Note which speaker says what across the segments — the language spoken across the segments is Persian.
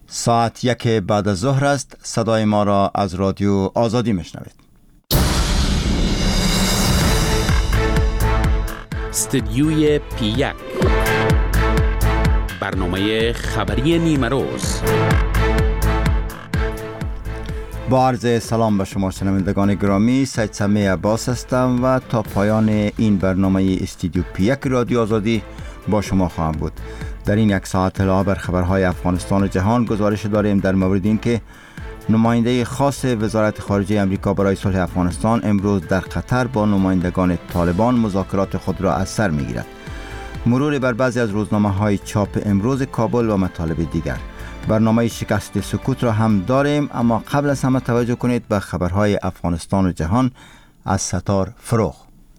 Speaker 1: ساعت 1 بعد از ظهر است. صدای ما را از رادیو آزادی میشنوید.
Speaker 2: استدیوی پی 1 برنامه خبری نیمه روز.
Speaker 1: با عرض سلام به شما شنوندگان گرامی، سید سمی عباس هستم و تا پایان این برنامه استدیو پی 1 رادیو آزادی با شما خواهم بود. در این یک ساعت علاوه بر خبرهای افغانستان و جهان گزارش داریم در مورد اینکه نماینده خاص وزارت خارجه امریکا برای صلح افغانستان امروز در قطر با نمایندگان طالبان مذاکرات خود را از سر میگیرد. مرور بر بعضی از روزنامه‌های چاپ امروز کابل و مطالب دیگر. برنامه شکست سکوت را هم داریم، اما قبل از همه توجه کنید به خبرهای افغانستان و جهان از ستار فروغ.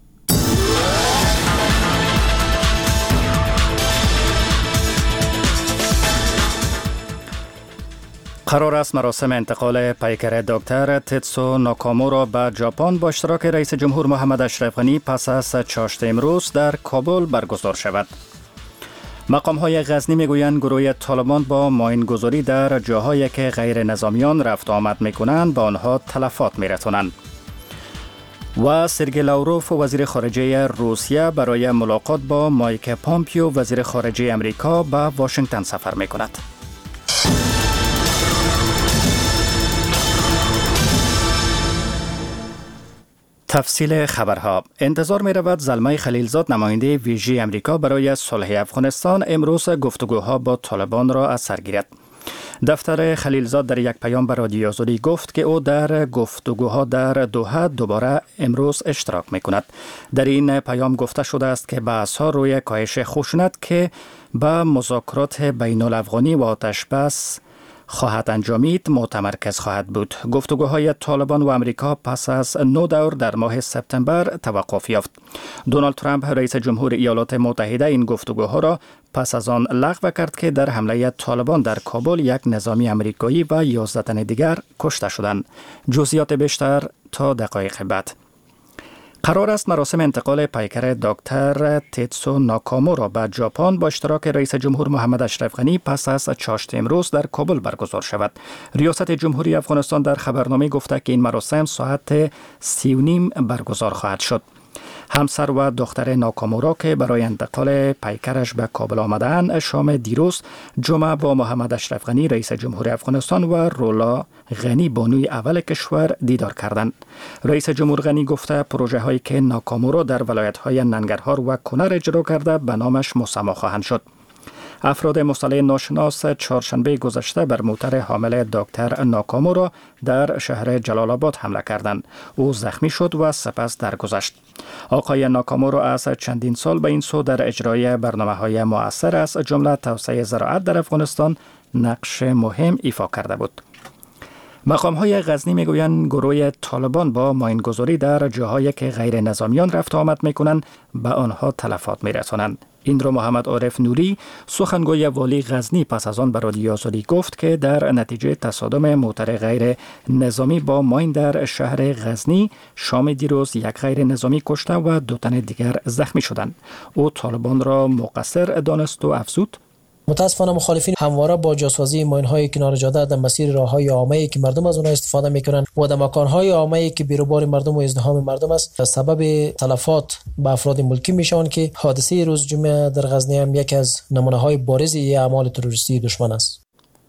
Speaker 3: قرار است مراسم انتقال پیکر دکتر تتسو ناکامورا به ژاپن با اشتراک رئیس جمهور محمد اشرف غنی پس از چاشت امروز در کابل برگزار شود. مقام‌های غزنی میگویند گروه طالبان با ماین‌گذاری در جاهایی که غیر نظامیان رفت آمد میکنند به آنها تلفات میرسانند. و سرگئی لاوروف وزیر خارجه روسیه برای ملاقات با مایک پامپیو وزیر خارجه امریکا به واشنگتن سفر میکند. تفصیل خبرها. انتظار می رود زلمه خلیلزاد نماینده ویژه امریکا برای صلح افغانستان امروز گفتگوها با طالبان را از سر گیرد. دفتر خلیلزاد در یک پیام به رادیو آزادی گفت که او در گفتگوها در دوحه دوباره امروز اشتراک می کند. در این پیام گفته شده است که بحث‌ها روی کاهش خشونت که به مذاکرات بین الافغانی و آتش بس خواهد انجامید متمرکز خواهد بود. گفتگوهای طالبان و امریکا پس از 9 دور در ماه سپتامبر توقف یافت. دونالد ترامپ رئیس جمهور ایالات متحده این گفتگوها را پس از آن لغو کرد که در حمله طالبان در کابل یک نظامی امریکایی و 11 تن دیگر کشته شدند. جزئیات بیشتر تا دقایق بعد. قرار است مراسم انتقال پیکر دکتر تتسو ناکامورا به ژاپن با اشتراک رئیس جمهور محمد اشرف غنی پس از چاشت امروز در کابل برگزار شود. ریاست جمهوری افغانستان در خبرنامه گفته که این مراسم ساعت 30:30 برگزار خواهد شد. همسر و دختر ناکامورا که برای انتقال پیکرش به کابل آمدند شام دیروز جمعه با محمد اشرف غنی رئیس جمهوری افغانستان و رولا غنی بانوی اول کشور دیدار کردند. رئیس جمهور غنی گفته پروژه هایی که ناکامورا در ولایت های ننگرهار و کنر اجرا کرده به نامش مسما خواهند شد. افراد مسلح ناشناس چهارشنبه گذشته بر موتر حامل دکتر ناکامورا در شهر جلال آباد حمله کردند. او زخمی شد و سپس درگذشت. آقای ناکامورا از چندین سال به این سو در اجرای برنامه‌های مؤثر از جمله توسعه زراعت در افغانستان نقش مهم ایفا کرده بود. مقام‌های غزنی میگویند گروه طالبان با ماین‌گذاری در جاهایی که غیر نظامیان رفت آمد میکنند به آنها تلفات میرسانند. این را محمد عارف نوری سخنگوی والی غزنی پس از آن به رادیو آزادی گفت که در نتیجه تصادم موتر غیر نظامی با ماین در شهر غزنی شام دیروز یک غیر نظامی کشته و 2 تن دیگر زخمی شدند. او طالبان را مقصر دانست و افزود:
Speaker 4: متاسفانه مخالفین همواره با جاسازی ماین‌های کنار جاده در مسیر راه‌های عامه‌ای که مردم از آنها استفاده می‌کنند و در مکان‌های عامه‌ای که بیروبار مردم و ازدحام مردم است سبب تلفات به افراد ملکی میشوند که حادثه روز جمعه در غزنی هم یکی از نمونه‌های بارز اعمال تروریستی دشمن است.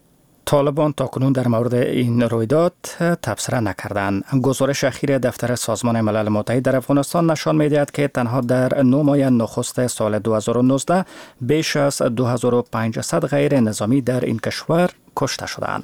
Speaker 3: طالبان تاکنون در مورد این رویداد تبصره نکردند. گزارش اخیر دفتر سازمان ملل متحد در افغانستان نشان می‌دهد که تنها در 9 ماه نخست سال 2019 بیش از 2500 غیر نظامی در این کشور کشته شدند.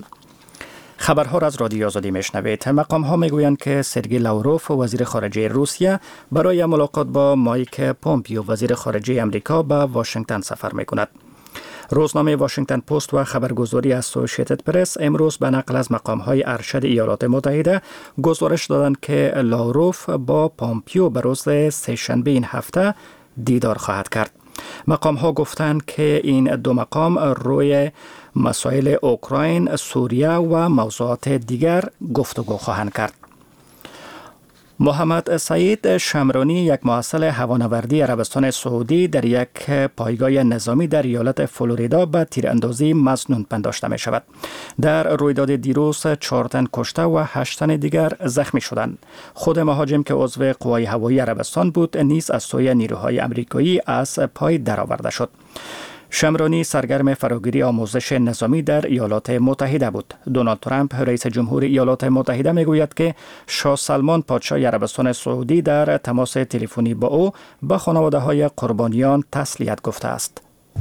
Speaker 3: خبرها را از رادیو آزادی میشنوید. مقام‌ها میگویند که سرگئی لاوروف وزیر خارجه روسیه برای ملاقات با مایک پامپیو وزیر خارجه امریکا به واشنگتن سفر می‌کند. روزنامه واشنگتن پست و خبرگزاری اسوسییتد پرس امروز به نقل از مقام‌های ارشد ایالات متحده گزارش دادند که لاوروف با پامپیو به روز سه‌شنبه این هفته دیدار خواهد کرد. مقام‌ها گفتند که این دو مقام روی مسائل اوکراین، سوریه و موضوعات دیگر گفتگو خواهند کرد. محمد سعید شمرانی، یک محصل هوانوردی عربستان سعودی، در یک پایگاه نظامی در ایالت فلوریدا به تیراندازی مسنون پنداشته می شود. در رویداد دیروز 4 تن کشته و 8 تن دیگر زخمی شدند. خود مهاجم که عضو قوای هوایی عربستان بود نیز از سوی نیروهای امریکایی از پای درآورده شد. شمرانی سرگرم فراگیری آموزش نظامی در ایالات متحده بود. دونالد ترامپ رئیس جمهور ایالات متحده میگوید که شاه سلمان پادشاه عربستان سعودی در تماس تلفنی با او به خانواده‌های قربانیان تسلیت گفته است.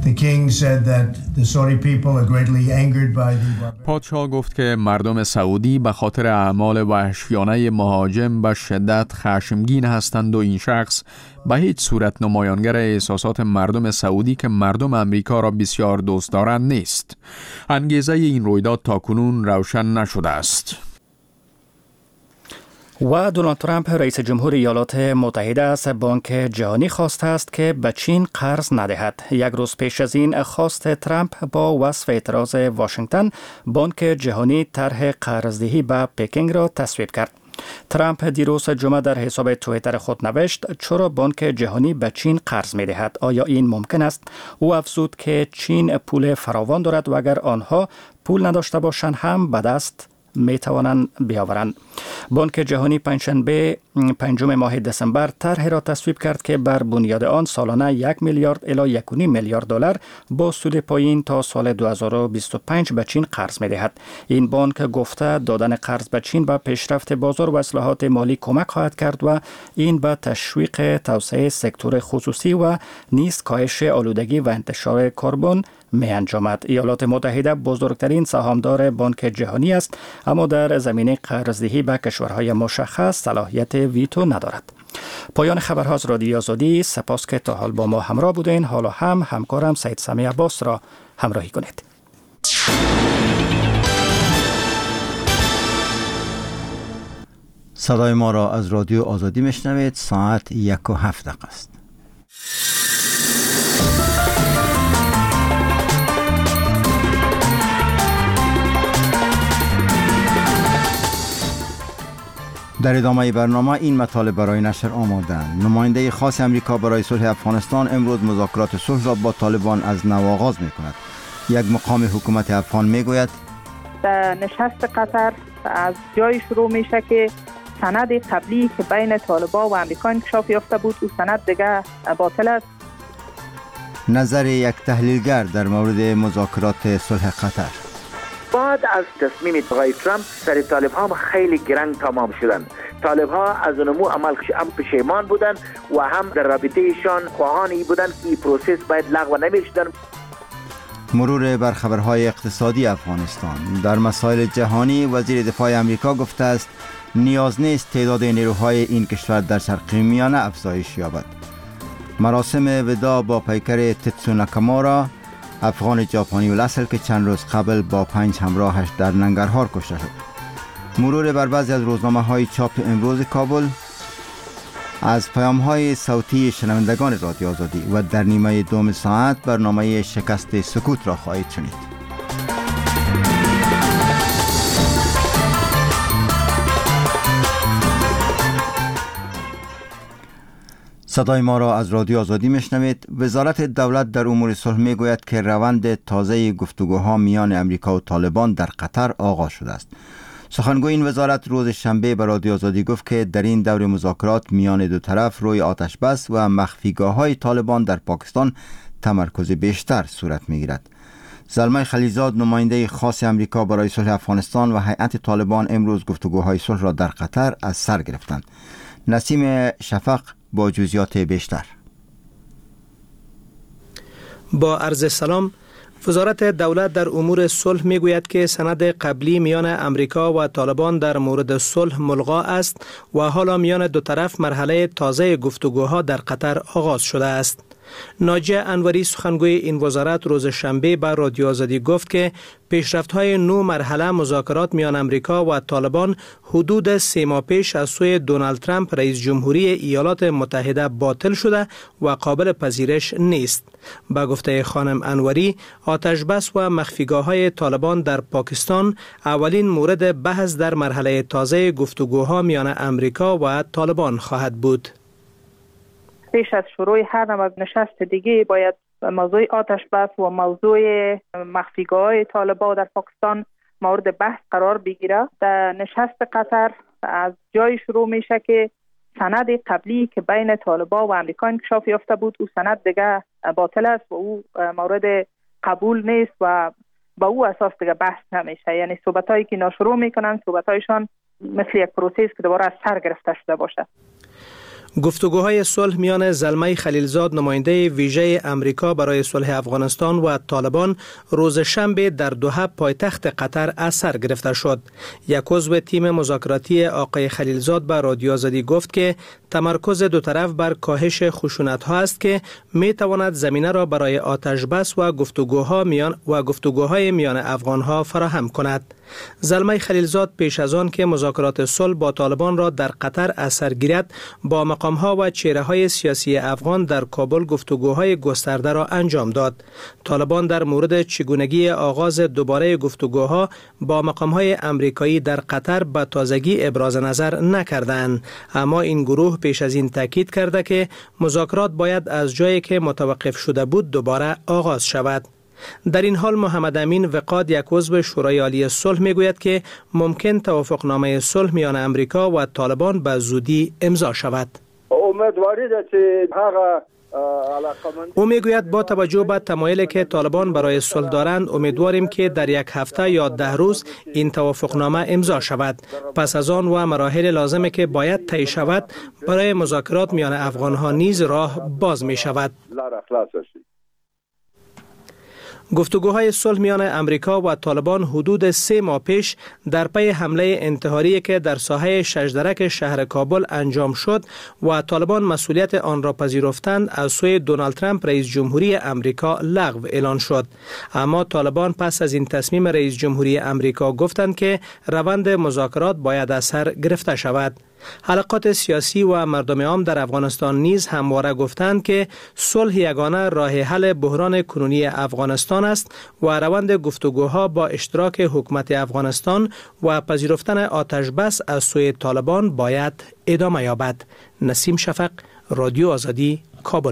Speaker 5: پادشاه گفت که مردم سعودی به خاطر اعمال وحشیانه مهاجم به شدت خشمگین هستند و این شخص به هیچ صورت نمایانگر احساسات مردم سعودی که مردم امریکا را بسیار دوست دارند نیست. انگیزه این رویداد تاکنون روشن نشده است.
Speaker 3: و دونالد ترامپ رئیس جمهور ایالات متحده از بانک جهانی خواسته است که به چین قرض ندهد. یک روز پیش از این خواست ترامپ با وصف اعتراض واشنگتن، بانک جهانی طرح قرضدهی به پکینگ را تصویب کرد. ترامپ دیروز جمعه در حساب توییتر خود نوشت چرا بانک جهانی به چین قرض می دهد؟ آیا این ممکن است؟ او افزود که چین پول فراوان دارد و اگر آنها پول نداشته باشند هم به دست می توانند بیاورند. بانک جهانی پنجشنبه 5 ماه دسامبر طرحی را تصویب کرد که بر بنیاد آن سالانه 1 میلیارد الی 1.5 میلیارد دلار با سود پایین تا سال 2025 به چین قرض می دهد. این بانک گفته دادن قرض به چین به پیشرفت بازار و اصلاحات مالی کمک خواهد کرد و این به تشویق توسعه سکتور خصوصی و نیز کاهش آلودگی و انتشار کربن می انجامد. ایالات متحده بزرگترین سهامدار بانک جهانی است، اما در زمینه قرضدهی به کشورهای مشخص صلاحیت ویتو ندارد. پایان خبرها از رادیو آزادی. سپاس که تا حال با ما همراه بودین. حالا هم همکارم سید سمی عباس را همراهی کنید.
Speaker 1: صدای ما را از رادیو آزادی میشنوید. ساعت 1:07 است. در ادامه برنامه این مطالب برای نشر آماده‌اند. نماینده خاص امریکا برای صلح افغانستان امروز مذاکرات صلح را با طالبان از نو آغاز می‌کند. یک مقام حکومت افغان میگوید
Speaker 6: نشست قطر از جای شروع میشه که سند قبلی که بین طالبان و امریکا انکشاف یافته بود او سند دیگه باطل است.
Speaker 1: نظر یک تحلیلگر در مورد مذاکرات صلح قطر.
Speaker 7: بعد از تصمیم آقای ترامپ سر طالب ها خیلی گرنگ تمام شدن. طالب ها از نمو عمل هم پشیمان بودن و هم در رابطه ایشان خواهانی بودن که این پروسس باید لغو نمیشدن.
Speaker 1: مرور بر خبرهای اقتصادی افغانستان. در مسائل جهانی وزیر دفاع امریکا گفته است نیاز نیست تعداد نیروهای این کشور در شرق میانه افزایش یابد. مراسم وداع با پیکر تتسو ناکامورا، افغان ژاپنی الاصل که چند روز قبل با 5 همراهش در ننگرهار کشته شد. مرور بر بعضی از روزنامه‌های چاپ امروز کابل. از پیام‌های صوتی شنوندگان رادیو آزادی و در نیمه دوم ساعت برنامه شکست سکوت را خواهید شنید. صدای ما را از رادیو آزادی میشنوید. وزارت دولت در امور صلح میگوید که روند تازه گفتگوها میان امریکا و طالبان در قطر آغاز شده است. سخنگوی این وزارت روز شنبه به رادیو آزادی گفت که در این دور مذاکرات میان دو طرف روی آتش بس و مخفیگاه‌های طالبان در پاکستان تمرکز بیشتر صورت میگیرد. زلمه خلیلزاد نماینده خاص امریکا برای صلح افغانستان و هیئت طالبان امروز گفتگوهای صلح را در قطر از سر گرفتند. نسیم شفق با جزئیات بیشتر.
Speaker 8: با عرض سلام، وزارت دولت در امور صلح میگوید که سند قبلی میان امریکا و طالبان در مورد صلح ملغا است و حالا میان دو طرف مرحله تازه گفتگوها در قطر آغاز شده است. ناجیه انوری سخنگوی این وزارت روز شنبه به رادیو آزادی گفت که پیشرفت‌های 9 مرحله مذاکرات میان امریکا و طالبان حدود 3 ماه پیش از سوی دونالد ترامپ رئیس جمهوری ایالات متحده باطل شده و قابل پذیرش نیست. با گفته خانم انوری، آتشبس و مخفیگاه‌های طالبان در پاکستان اولین مورد بحث در مرحله تازه گفتگوها میان امریکا و طالبان خواهد بود.
Speaker 6: پیش از شروع هر نوع نشست دیگه باید موضوع آتش بس و موضوع مخفیگاه‌های طالبان در پاکستان مورد بحث قرار بگیره. در نشست قطر از جای شروع میشه که سند قبلی که بین طالبان و امریکا انکشاف یافته بود، او سند دیگه باطل است و او مورد قبول نیست و با او اساس دیگه بحث نمیشه. یعنی صحبتایی که اینا شروع میکنن صحبتایشان مثل یک پروسس که دوباره از سر گرفته شده باشه.
Speaker 8: گفتگوهای صلح میان زلمه خلیلزاد نماینده ویژه امریکا برای صلح افغانستان و طالبان روز شنبه در دوحه پایتخت قطر از سر گرفته شد. یک عضو تیم مذاکراتی آقای خلیلزاد به رادیو آزادی گفت که تمرکز دو طرف بر کاهش خشونت‌ها است که می تواند زمینه را برای آتشبس و گفتگوهای میان افغان‌ها فراهم کند. زلمه خلیلزاد پیش از آن که مذاکرات صلح با طالبان را در قطر از سر گیرد، با مقام‌ها و چهره‌های سیاسی افغان در کابل گفتگوهای گسترده را انجام داد. طالبان در مورد چگونگی آغاز دوباره گفتگوها با مقام‌های امریکایی در قطر به تازگی ابراز نظر نکردند، اما این گروه پیش از این تاکید کرده که مذاکرات باید از جایی که متوقف شده بود دوباره آغاز شود. در این حال محمد امین وقاد، یک عضو شورای عالی صلح، میگوید که ممکن توافقنامه صلح میان امریکا و طالبان به زودی امضا شود. او میگوید با توجه به تمایلی که طالبان برای صلح دارند، امیدواریم که در یک هفته یا 10 روز این توافقنامه امضا شود. پس از آن و مراحل لازمه که باید طی شود، برای مذاکرات میان افغانها نیز راه باز می شود. گفتگوهای صلح میان امریکا و طالبان حدود 3 ماه پیش در پی حمله انتحاری که در ساحه شجدرک شهر کابل انجام شد و طالبان مسئولیت آن را پذیرفتند، از سوی دونالد ترامپ رئیس جمهوری امریکا لغو اعلان شد. اما طالبان پس از این تصمیم رئیس جمهوری امریکا گفتند که روند مذاکرات باید از سر گرفته شود. حلقات سیاسی و مردم عام در افغانستان نیز همواره گفتند که صلح یگانه راه حل بحران کنونی افغانستان است و روند گفتگوها با اشتراک حکومت افغانستان و پذیرفتن آتشبس از سوی طالبان باید ادامه یابد. نسیم شفق، رادیو آزادی، کابل.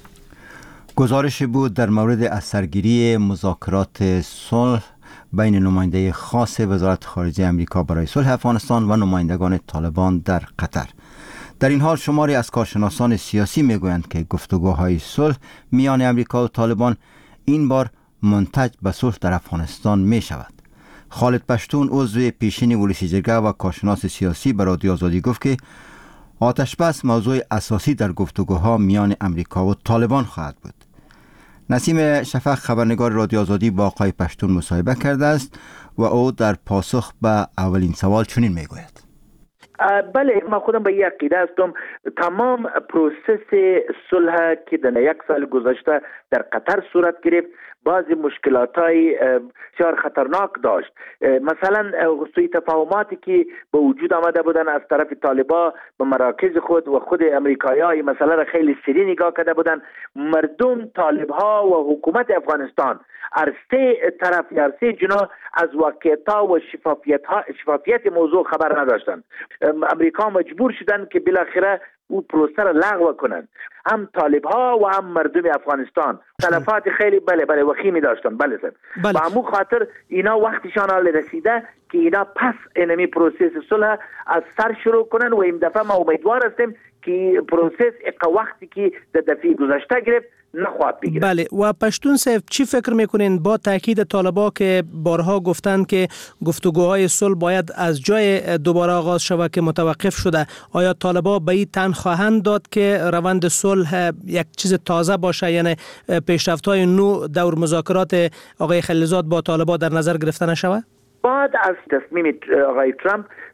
Speaker 1: گزارش بود در مورد از سرگیری مذاکرات صلح بین نماینده خاص وزارت خارجه امریکا برای صلح افغانستان و نمایندگان طالبان در قطر. در این حال شماری از کارشناسان سیاسی میگویند که گفتگوهای صلح میان امریکا و طالبان این بار منتج به صلح در افغانستان می شود. خالد پشتون، عضو پیشین ولسی جرگه و کارشناس سیاسی، به رادیو آزادی گفت که آتشبس موضوع اساسی در گفتگوها میان امریکا و طالبان خواهد بود. نسیم شفق، خبرنگار رادیو آزادی، با آقای پشتون مصاحبه کرده است و او در پاسخ به اولین سوال چنین میگوید.
Speaker 7: بله، من خودم به یک عقیده هستم تمام پروسس صلح که در 1 سال گذشته در قطر صورت گرفت بعضی مشکلات‌های بسیار خطرناک داشت. مثلا سوء تفاهماتی که به وجود آمده بودن از طرف طالبان به مراکز خود و خود امریکایی‌ها مسئله را خیلی سریع نگاه کرده بودن. مردم، طالب‌ها و حکومت افغانستان هر سه طرف یا هر سه جناح از واقعیت‌ها و شفافیت موضوع خبر نداشتند. امریکا مجبور شدند که بالاخره او پروسه را لغو کنند. هم طالب‌ها و هم مردم افغانستان تلفات خیلی بله وخیمی داشتن. بله و همون خاطر اینا وقتشان حال رسیده که اینا پس اینمی پروسس صلح از سر شروع کنن و این دفعه ما امیدوار هستیم که پروسس وقتی که در دفعه گذشته گرفت نخواهد بگیره.
Speaker 8: بله، و پشتون صاحب چی فکر میکنین با تاکید طالبا که بارها گفتند که گفتگوهای صلح باید از جای دوباره آغاز شود که متوقف شده، آیا طالبا به این تن خواهند داد که روند صلح یک چیز تازه باشه، یعنی پیشرفت‌های نو دور مذاکرات آقای خلیلزاد با طالبا در نظر گرفته نشود؟
Speaker 7: بعد از تصمیم آقای ترامپ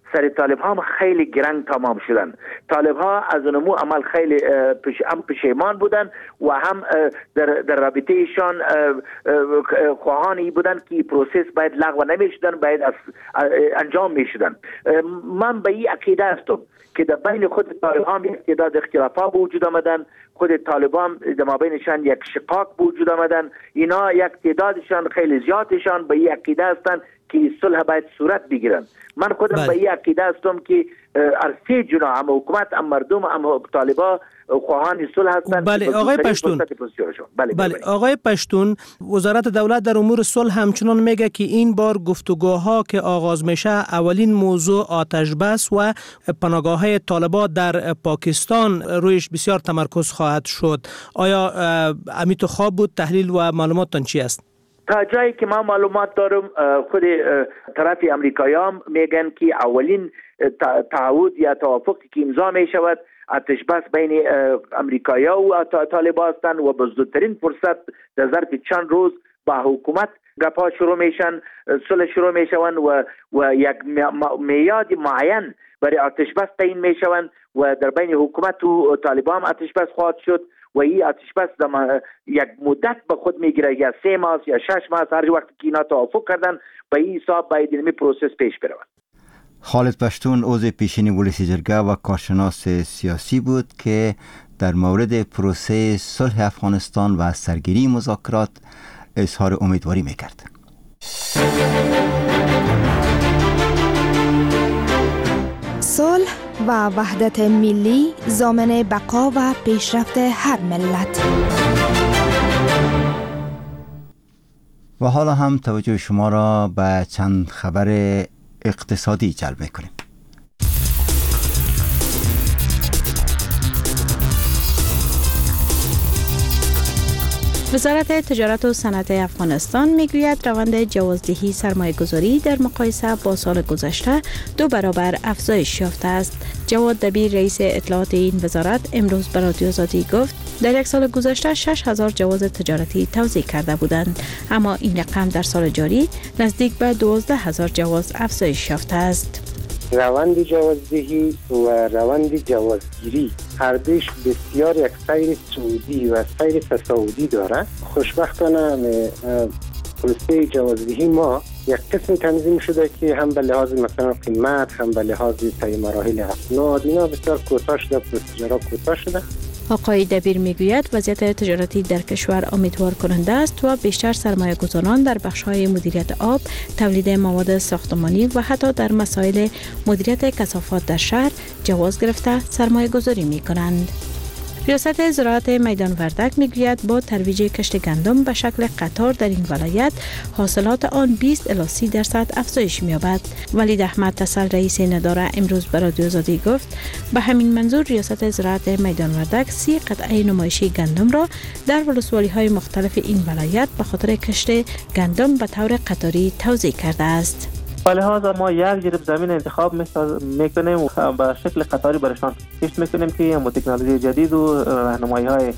Speaker 7: سر طالب ها خیلی گرنگ تمام شدن. طالب ها از نمو عمل خیلی پشیمان بودن و هم در رابطهشان خواهانی بودن که پروسس باید لغو نمیشدن، باید انجام میشدن. من به این عقیده هستم که در بین خود طالب ها یک تعداد اختلافات وجود آمدن، خود طالبان در مابینشان یک شقاق وجود آمدن. اینا یک تعدادشان خیلی زیادشان به این عقیده هستند که صلح باید صورت بگیرن. من خودم به این عقیده هستم که ارسی جنا هم حکومت هم مردم هم طالبا خواهان صلح هستند.
Speaker 8: بله آقای پشتون. بله آقای پشتون، وزارت دولت در امور صلح همچنان میگه که این بار گفتگوها که آغاز میشه اولین موضوع آتش بس و پناهگاه طالبان در پاکستان رویش بسیار تمرکز خواهد شد. آیا امیت خواب بود؟ تحلیل و معلوماتتان چی است؟
Speaker 7: تا جایی که من معلومات دارم خود طرف امریکایان میگن که اولین تعهد یا توافقی که امضا می شود آتش بس بین امریکایا و طالبان هستند و به زودترین فرصت در ظرف چند روز با حکومت گپا شروع میشن، صلح شروع میشوند و یک میعاد معین برای آتش بس تعیین میشوند و در بین حکومت و طالبان آتش بس خواهد شد و این آتش بس یک مدت به خود میگیره، یا 3 ماه یا 6 ماه، هر وقت که اینا توافق کردن به این حساب باید این پروسس پیش برود.
Speaker 1: خالد پشتون عضو پیشین پلیس جرگه و کارشناس سیاسی بود که در مورد پروسه صلح افغانستان و سرگیری مذاکرات اظهار امیدواری میکرد.
Speaker 9: صلح و وحدت ملی ضامن بقا و پیشرفت هر ملت.
Speaker 1: و حالا هم توجه شما را به چند خبر اقتصادی جلب می‌کنیم.
Speaker 10: وزارت تجارت و صنعت افغانستان میگوید روند جوازدهی سرمایه‌گذاری در مقایسه با سال گذشته 2 برابر افزایش یافته است. جواد دبیر رئیس اطلاعات این وزارت امروز به رادیو آزادی گفت در یک سال گذشته 6000 جواز تجارتی توزیع کرده بودند، اما این رقم در سال جاری نزدیک به 12000 جواز افزایش یافته است.
Speaker 11: روند جوازدهی و روند جوازگیری هر دویش بسیار یک سیر سعودی و سیر تصاعدی داره. خوشبختانه پروسه جوازدهی ما یک قسم تنظیم شده که هم به لحاظ مثلا قیمت، هم به لحاظ طی مراحل اسناد اینا بسیار کوتاه شده، پروسیجرها کوتاه شده.
Speaker 10: آقای دبیر میگوید وضعیت تجارتی در کشور امیدوار کننده است و بیشتر سرمایه گذاران در بخش‌های مدیریت آب، تولید مواد ساختمانی و حتی در مسائل مدیریت کثافات در شهر جواز گرفته سرمایه گذاری می کنند. ریاست زراعت میدان وردک میگوید با ترویج کشت گندم به شکل قطار در این ولایت حاصلات آن 20 الی 30% افزایش می‌یابد. ولید احمد تسل رئیس نداره امروز به رادیو آزادی گفت به همین منظور ریاست زراعت میدان وردک 30 قطعه نمایشی گندم را در ولسوالی‌های مختلف این ولایت به خاطر کشت گندم به طور قطاری توزیع کرده است.
Speaker 12: به لحاظ ما یک جریب زمین انتخاب میکنیم و به شکل قطاری برشان کشت میکنیم که با تکنولوژی جدید و راهنمایی‌های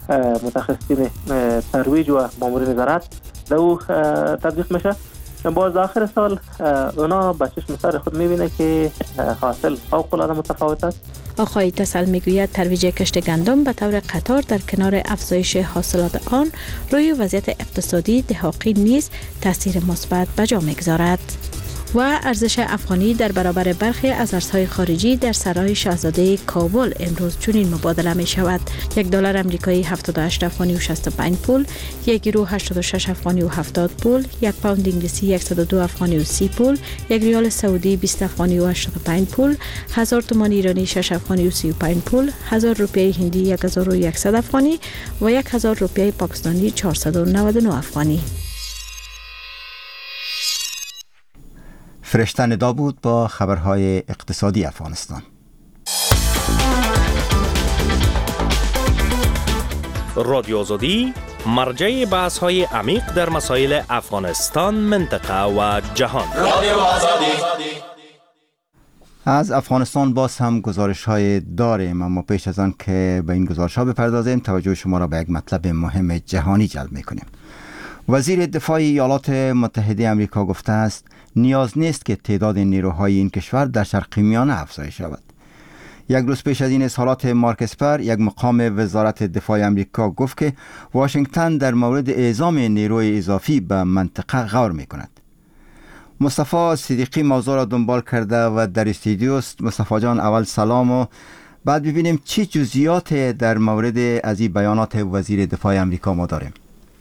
Speaker 12: متخصصین ترویج و مامورین زراعت در او تطبیق میشه. باز آخر سال اونا به چشم سر خود میبینه که حاصل فوق‌العاده متفاوت است.
Speaker 10: آقای تسل میگوید ترویج کشت گندم به طور قطار در کنار افزایش حاصلات آن روی وضعیت اقتصادی دهاقی نیز تاثیر مثبت به جا میگذارد. و ارزش افغانی در برابر برخی از ارزهای خارجی در سرای شاهزاده کابل امروز چنین مبادله می شود: $1 آمریکایی 78 افغانی و 65 پول، 1 یورو 86 افغانی و 70 پول، 1 پوند انگلیسی 102 افغانی و 30 پول، 1 ریال سعودی 20 افغانی و 85 پول، 1000 تومان ایرانی 6 افغانی و 35 پول، 1000 روپیه هندی 1100 افغانی و 1000 روپیه پاکستانی 499 افغانی.
Speaker 1: فرشته ندا بود با خبرهای اقتصادی افغانستان.
Speaker 2: رادیو آزادی مرجع بحث‌های عمیق در مسائل افغانستان، منطقه و جهان. رادیو آزادی.
Speaker 1: از افغانستان باز هم گزارش‌های داریم، اما پیش از آن که به این گزارش‌ها بپردازیم توجه شما را به یک مطلب مهم جهانی جلب می‌کنیم. وزیر دفاع ایالات متحده آمریکا گفته است نیاز نیست که تعداد نیروهای این کشور در شرق میانه افزایش یابد. یک روز پیش از این اظهارات مارک اسپر، یک مقام وزارت دفاع آمریکا گفت که واشنگتن در مورد اعزام نیروی اضافی به منطقه غور می‌کند. مصطفی صدیقی موضوع را دنبال کرده و در استودیو است. مصطفی جان، اول سلام و بعد ببینیم چی جزئیات در مورد از این بیانات وزیر دفاع آمریکا ما داریم.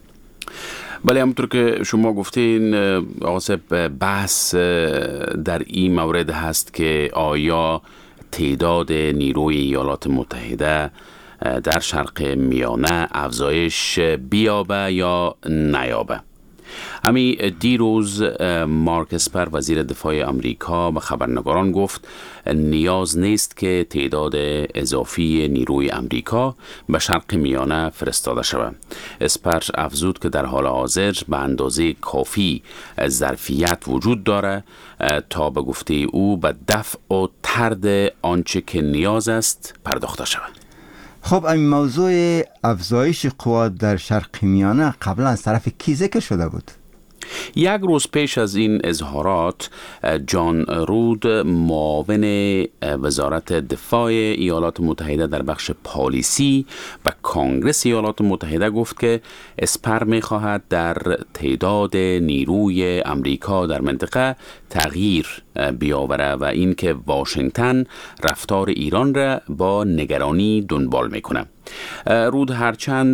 Speaker 13: بله، همونطور که شما گفتین آقا صاحب، بحث در این مورد هست که آیا تعداد نیروی ایالات متحده در شرق میانه افزایش بیابه یا نیابه. همین دیروز مارک اسپر وزیر دفاع آمریکا به خبرنگاران گفت نیاز نیست که تعداد اضافی نیروی آمریکا به شرق میانه فرستاده شود. اسپر افزود که در حال حاضر به اندازه کافی ظرفیت وجود داره تا به گفته او به دفع و طرد آنچه که نیاز است پرداخته شود.
Speaker 1: خب این موضوع افزایش قوات در شرق میانه قبلا از طرف کی ذکر شده بود؟
Speaker 13: یک روز پیش از این اظهارات جان رود، معاون وزارت دفاع ایالات متحده در بخش پالیسی و کانگرس ایالات متحده گفت که اسپر می‌خواهد در تعداد نیروی آمریکا در منطقه تغییر بیاوره و اینکه واشنگتن رفتار ایران را با نگرانی دنبال میکنه. رود هرچند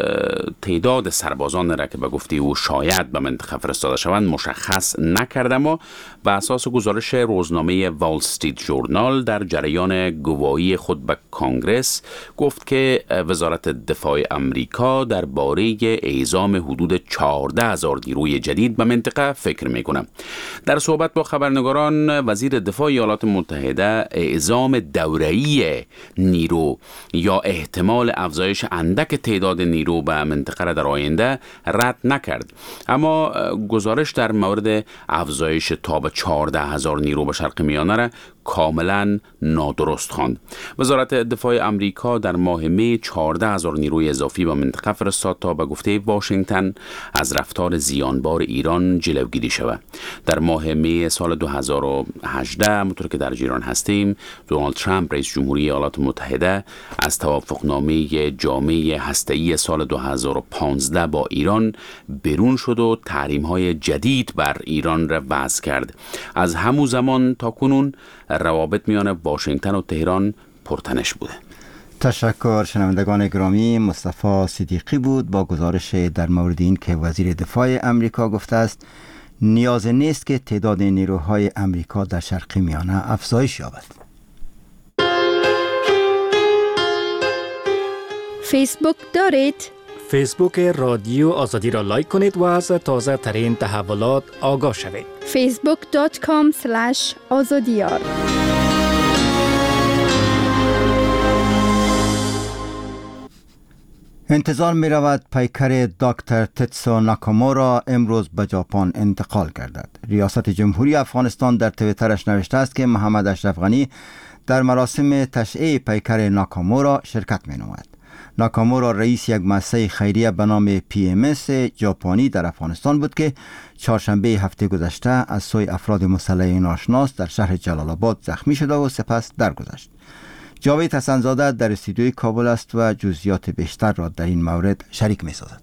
Speaker 13: تعداد سربازان را که به گفته او شاید به منطقه فرستاده شوند مشخص نکرده، اما به اساس گزارش روزنامه وال استریت ژورنال در جریان گواهی خود به کانگرس گفت که وزارت دفاع آمریکا درباره اعزام حدود 14,000 نیروی جدید به منطقه فکر میکنه. در صحبت با خبرنگاران، وزیر دفاع ایالات متحده اعزام دوره‌ای نیرو یا احتمال افزایش اندک تعداد نیرو به منطقه را در آینده رد نکرد، اما گزارش در مورد افزایش تا به 14,000 نیرو به شرق میانه را کاملا نادرست خواند. وزارت دفاع آمریکا در ماه می 14,000 نیروی اضافی به منطقه فرستاد تا به گفته واشنگتن از رفتار زیانبار ایران جلوگیری شود. در ماه می سال 2018 همونطور که در جریان هستیم، دونالد ترامپ رئیس جمهوری ایالات متحده از توافقنامه جامع هسته‌ای سال 2015 با ایران بیرون شد و تحریم‌های جدید بر ایران را وضع کرد. از همون زمان تا کنون روابط میان واشنگتن و تهران پرتنش بوده.
Speaker 1: تشکر. شنوندگان گرامی، مصطفی صدیقی بود با گزارش در مورد این که وزیر دفاع آمریکا گفته است نیاز نیست که تعداد نیروهای آمریکا در شرق میانه افزایش یابد.
Speaker 9: فیسبوک دارید؟
Speaker 3: فیسبوک رادیو آزادی را لایک کنید و از تازه ترین تحولات آگاه شوید.
Speaker 9: facebook.com/azadiyar.
Speaker 1: انتظار می رود پیکر دکتر تتسو ناکامورا امروز به ژاپن انتقال گردد. ریاست جمهوری افغانستان در توییترش نوشته است که محمد اشرف غنی در مراسم تشییع پیکر ناکامورا شرکت می نماید. ناکامورا رئیس یک مؤسسه خیریه به نام PMS ژاپنی در افغانستان بود که چهارشنبه هفته گذشته از سوی افراد مسلح ناشناس در شهر جلال آباد زخمی شده و سپس درگذشت. جاوید حسن‌زاده در استودیوی کابل است و جزئیات بیشتر را در این مورد شریک می سازد.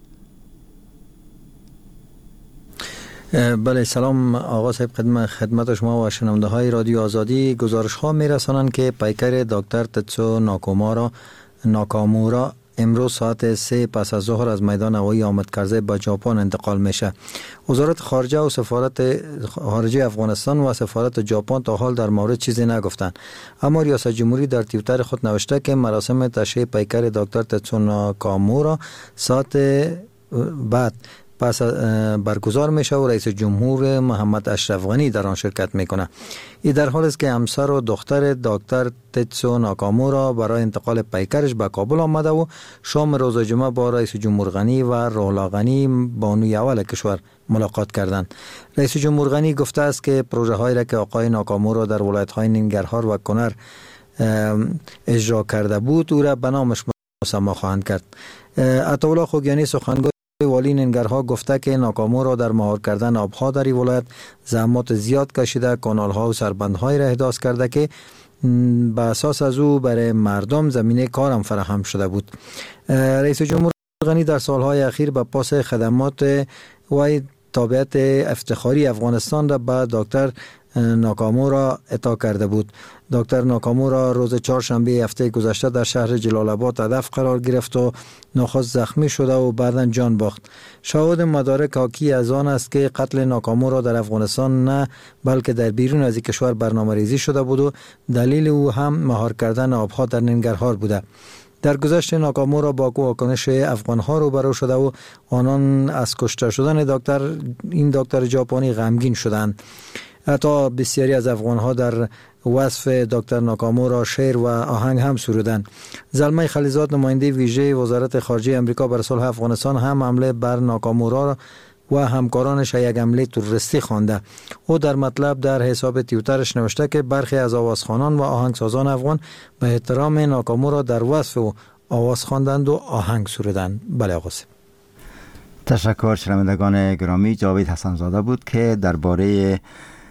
Speaker 14: بله، سلام آقا صاحب، خدمت شما و شنونده های رادیو آزادی. گزارش ها می رسانند که پیکر دکتر تتسو ناکامورا امروز ساعت 3 پس از ظهر از میدان هوایی حامد کرزی به ژاپن انتقال میشه. وزارت خارجه و سفارت خارجه افغانستان و سفارت ژاپن تا حال در مورد چیزی نگفتند، اما ریاست جمهوری در توییتر خود نوشته که مراسم تشییع پیکر دکتر تتسو ناکامورا ساعت بعد پس برگزار میشه و رئیس جمهور محمد اشرف غنی در آن شرکت میکنه. این در حالی است که همسر و دختر دکتر تتسو ناکامورا برای انتقال پیکرش به کابل آمده و شام روز جمعه با رئیس جمهور غنی و روح الله غنی بانوی اول کشور ملاقات کردند. رئیس جمهور غنی گفته است که پروژه هایی را که آقای ناکامورا در ولایت های ننگرهار و کنر اجرا کرده بود او را به نامش مسما خواهند کرد. عطاالله خوگیانی سخنگوی والی ننگرها گفته که ناکامورا در مهار کردن آبها در این ولایت زحمات زیاد کشیده، کانالها و سربندهای را احداث کرده که به اساس از او برای مردم زمینه کارم فراهم شده بود. رئیس جمهور غنی در سالهای اخیر به پاس خدمات و تابعیت افتخاری افغانستان را به دکتر ناکامورا اعطا کرده بود. دکتر ناکامورا روز چهارشنبه هفته گذشته در شهر جلال آباد هدف قرار گرفت و نخست زخمی شده و بعداً جان باخت. شاهد مدارک حاکی از آن است که قتل ناکامورا در افغانستان نه بلکه در بیرون از کشور برنامه‌ریزی شده بود و دلیل او هم مهار کردن آبها در ننگرهار بوده. در گذشته ناکامورا با واکنش افغانها روبرو شده و آنان از کشته شدن این دکتر ژاپنی غمگین شدند. حتی بسیاری از افغانها در وصف دکتر ناکامورا شعر و آهنگ هم سرودند. زلمه خلیلزاد نماینده ویژه وزارت خارجه آمریکا برای صلح افغانستان هم حمله بر ناکامورا و همکارانش یک حمله تروریستی خوانده. او در مطلب در حساب توییترش نوشته که برخی از آوازخوانان و آهنگسازان افغان به احترام ناکامورا در وصف او آواز خواندند و آهنگ سرودند. بله آقا.
Speaker 1: تشکر. شنوندگان گرامی، جاوید حسن زاده بود که درباره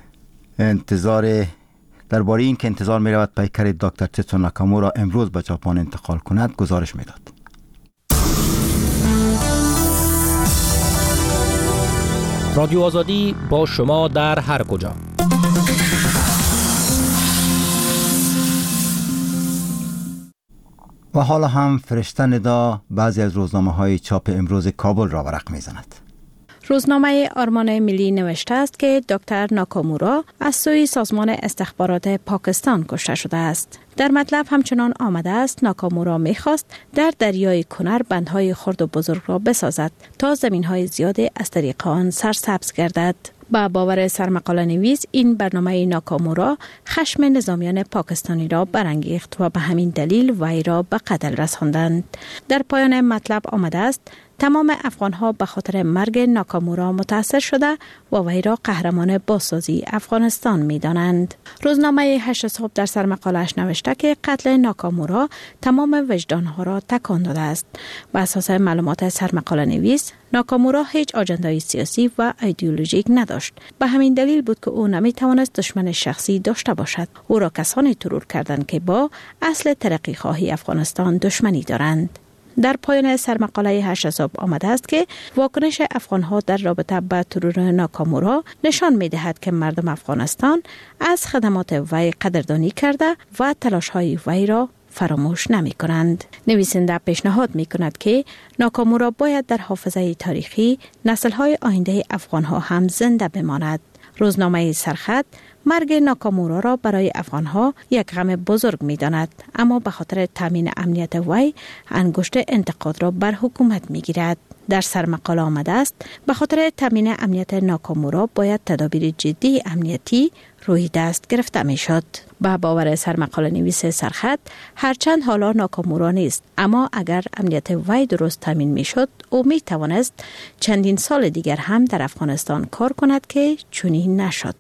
Speaker 1: این که انتظار می رود پیکر دکتر تتسو ناکامورا امروز به ژاپن انتقال کند گزارش می داد.
Speaker 2: رادیو آزادی با شما در هر کجا.
Speaker 1: و حالا هم فرشته ندا بعضی از روزنامه‌های چاپ امروز کابل را ورق می‌زند.
Speaker 10: روزنامه آرمان ملی نوشته است که دکتر ناکامورا از سوی سازمان استخبارات پاکستان کشته شده است. در مطلب همچنان آمده است ناکامورا می‌خواست در دریای کنر بندهای خرد و بزرگ را بسازد تا زمین‌های زیادی از طریق آن سرسبز گردد. با باور سرمقاله نویس این برنامه ناکامورا خشم نظامیان پاکستانی را برانگیخت و به همین دلیل وی را به قتل رساندند. در پایان مطلب آمده است تمام افغانها به خاطر مرگ ناکامورا متاثر شده و وی را قهرمان بازسازی افغانستان می دانند. روزنامه 8 صبح در سرمقاله‌اش نوشته که قتل ناکامورا تمام وجدانها را تکان داده است. بر اساس معلومات سرمقاله نویس ناکامورا هیچ آجندای سیاسی و ایدئولوژیک نداشت. به همین دلیل بود که او نمی توانست دشمن شخصی داشته باشد. او را کسانی ترور کردند که با اصل ترقی خواهی افغانستان دشمنی دارند. در پایان سرمقاله 8 صبح آمده است که واکنش افغانها در رابطه با ترور ناکامورا نشان می دهد که مردم افغانستان از خدمات وی قدردانی کرده و تلاش‌های وی را فراموش نمی کنند. نویسنده پیشنهاد می کند که ناکامورا باید در حافظه تاریخی نسل‌های آینده افغانها هم زنده بماند. روزنامه سرخط مرگ ناکامورا را برای افغانها یک غم بزرگ می داند، اما به خاطر تامین امنیت وی انگشت انتقاد را بر حکومت می گیرد. در سرمقاله آمده است به خاطر تامین امنیت ناکامورا باید تدابیر جدی امنیتی روی دست گرفته می شد. با باور سرمقاله نویس سرخط هرچند حالا ناکامورا نیست، اما اگر امنیت وی درست تامین می شد او می توانست چندین سال دیگر هم در افغانستان کار کند که چنین نشد.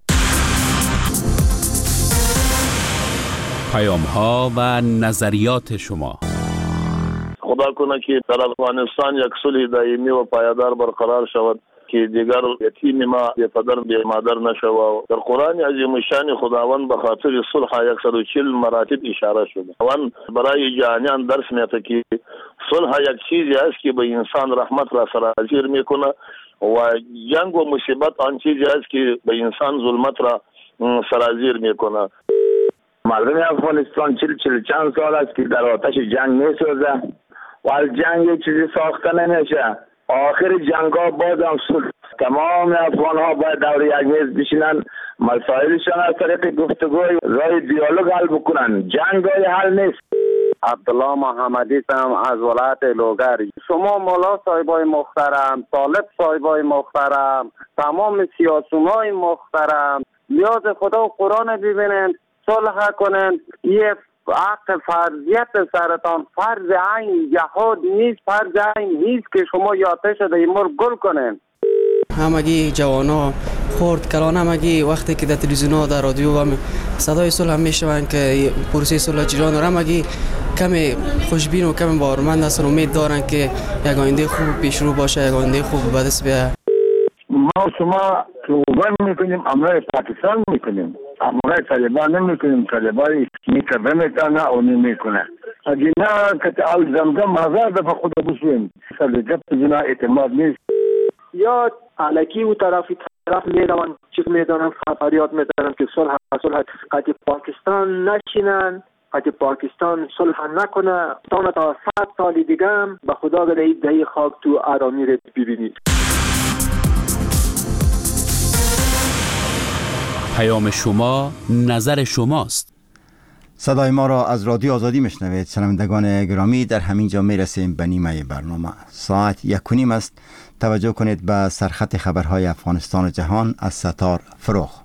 Speaker 13: پیام ها و نظریات شما.
Speaker 15: خدا کنه که در افغانستان یک صلح دائمی و پایدار برقرار شود که دیگر یتیم ما بی پدر بی مادر نشود. در قرآن عظیم شان خداوند به خاطر صلح 140 مراتب اشاره شده. وان برای جهانیان درس میده که صلح یک چیزی است که به انسان رحمت را سرازیر میکنه و جنگ و مصیبت آن چیزی است که به انسان ظلمت را سرازیر میکنه.
Speaker 16: مردم افغانستان 40 چند سال است که در آتش جنگ میسوزه و از جنگ چیزی ساخته نمیشه. آخر جنگ ها باز هم صلح. تمام افغان ها باید دور یک میز بشینن، مسائلشان از طریق گفتگو رای دیالوگ حل بکنن. جنگ های حل نیست.
Speaker 17: عبدالله محمدی هم از ولایت لوگر. شما مولا صاحبای محترم، طالب صاحبای محترم، تمام سیاسیونای محترم، نیاز خدا و قرآن ببینند، صلح کنند. یه حق فرضیت سرطان فرض عین جهاد نیست، فرض عین نیست که شما یاته شده ایمور گل کنند.
Speaker 18: همگی جوانا خرد کلانه مگی وقتی که در تلویزیون ها در رادیو هم صدای صلح هم میشون که پروسه صلح جریان داره، مگی کمی خوشبین و کمی باورمند هستن، امید دارن که یک آینده خوب پیش رو باشه، یک آینده خوب به دست بیاد.
Speaker 16: ما شما توبان میکنیم، امرای پاکستان میکنیم، امرای طالبان نمیکنیم. طالبان میکنه میکنه او نمیکنه. اگه نه که تعال زمزم هزار دفعه خود بسویم سرگب جنا اعتماد نیست.
Speaker 12: یا علکی و طرف میدونن چیز میدونن فریاد میدونن که صلح قد پاکستان نشینن، قد پاکستان صلح نکنه تا 100 سال دیگه هم به خدا بدهید دهی خاک تو آرامی رو ببینید.
Speaker 13: پیام شما، نظر شماست.
Speaker 1: صدای ما را از رادیو آزادی میشنوید. شنوندگان گرامی، در همین جا میرسیم به نیمه برنامه. ساعت 1:30 است. توجه کنید به سرخط خبرهای افغانستان و جهان از ستار فروغ.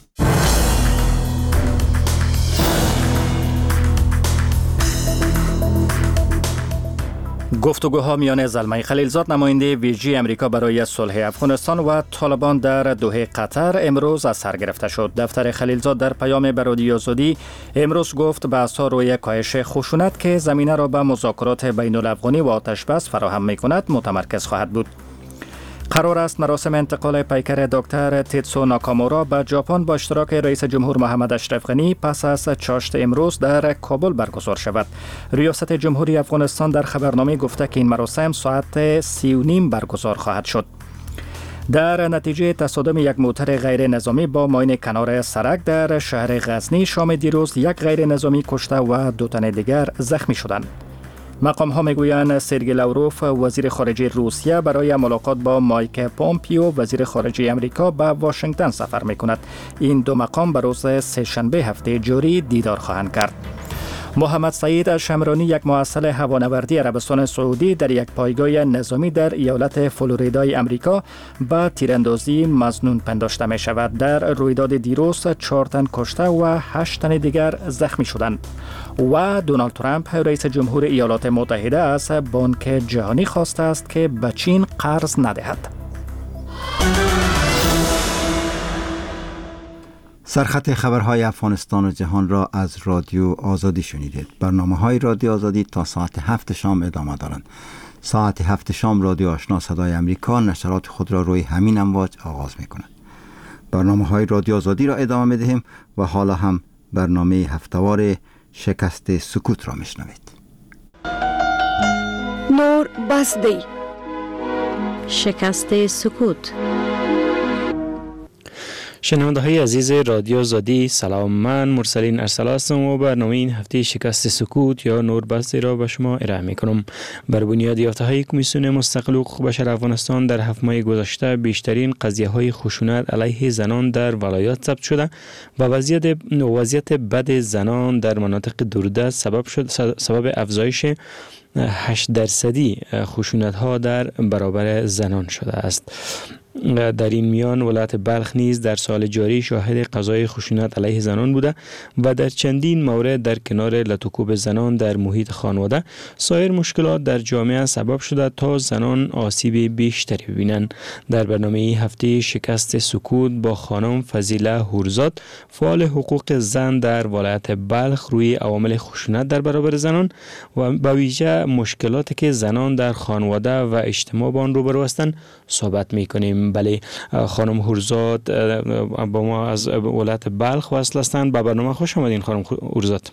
Speaker 3: گفتگوها میان زلمه خلیلزاد نماینده ویژه امریکا برای صلح افغانستان و طالبان در دوحه قطر امروز از سر گرفته شد. دفتر خلیلزاد در پیام به رادیو آزادی امروز گفت بحث‌ها روی کاهش خشونت که زمینه را به مذاکرات بین الافغانی و آتش بس فراهم می‌کند متمرکز خواهد بود. قرار است مراسم انتقال پیکر دکتر تیتسو ناکامورا به ژاپن با اشتراک رئیس جمهور محمد اشرف غنی پس از چاشت امروز در کابل برگزار شود. ریاست جمهوری افغانستان در خبرنامه گفته که این مراسم ساعت 3:30 برگزار خواهد شد. در نتیجه تصادم یک موتر غیر نظامی با ماین کنار سرک در شهر غزنی شام دیروز یک غیر نظامی کشته و 2 تن دیگر زخمی شدند. مقام ها میگویند سرگئی لاوروف وزیر خارجه روسیه برای ملاقات با مایک پومپیو وزیر خارجه امریکا به واشنگتن سفر میکند. این 2 مقام به روز سه‌شنبه هفته جاری دیدار خواهند کرد. محمد سعید شمرانی، یک معسل هوانوردی عربستان سعودی، در یک پایگاه نظامی در ایالت فلوریدای امریکا به تیراندازی مظنون پنداشته می شود. در رویداد دیروز 4 تن کشته و 8 تن دیگر زخمی شدند. و دونالد ترامپ رئیس جمهور ایالات متحده از بانک جهانی خواسته است که به چین قرض ندهد.
Speaker 1: سرخط خبرهای افغانستان و جهان را از رادیو آزادی شنیدید. برنامه‌های رادیو آزادی تا ساعت 7 شام ادامه دارند. ساعت 7 شام رادیو آشنا صدای امریکا نشرات خود را روی همین امواج آغاز می‌کند. برنامه‌های رادیو آزادی را ادامه می‌دهیم و حالا هم برنامه هفته‌وار شکست سکوت را می‌شنوید.
Speaker 9: نور بسدی،
Speaker 10: شکست سکوت.
Speaker 19: شنونده های عزیز رادیو آزادی، سلام. من مرسلین ارسلا هستم و برنامه این هفته شکست سکوت یا نور بسدی را به شما ارائه می کنم. بر بنیاد یافته‌های کمیسیون مستقل حقوق بشر افغانستان در 7 ماه گذشته بیشترین قضیه های خشونت علیه زنان در ولایات ثبت شده و وضعیت بد زنان در مناطق دوردست سبب افزایش 8% خشونت ها در برابر زنان شده است. در این میان ولایت بلخ نیز در سال جاری شاهد قضای خشونت علیه زنان بوده و در چندین مورد در کنار لطوکوب زنان در محیط خانواده سایر مشکلات در جامعه سبب شده تا زنان آسیب بیشتری ببینند. در برنامه هفته شکست سکوت با خانم فضیله هورزاد، فعال حقوق زن در ولایت بلخ، روی عوامل خشونت در برابر زنان و به ویژه مشکلاتی که زنان در خانواده و اجتماع با آن روبرو هستند صحبت می‌کنیم. بله خانم هورزاد با ما از ولایت بلخ وصل هستند. به برنامه خوش آمدین خانم هورزاد.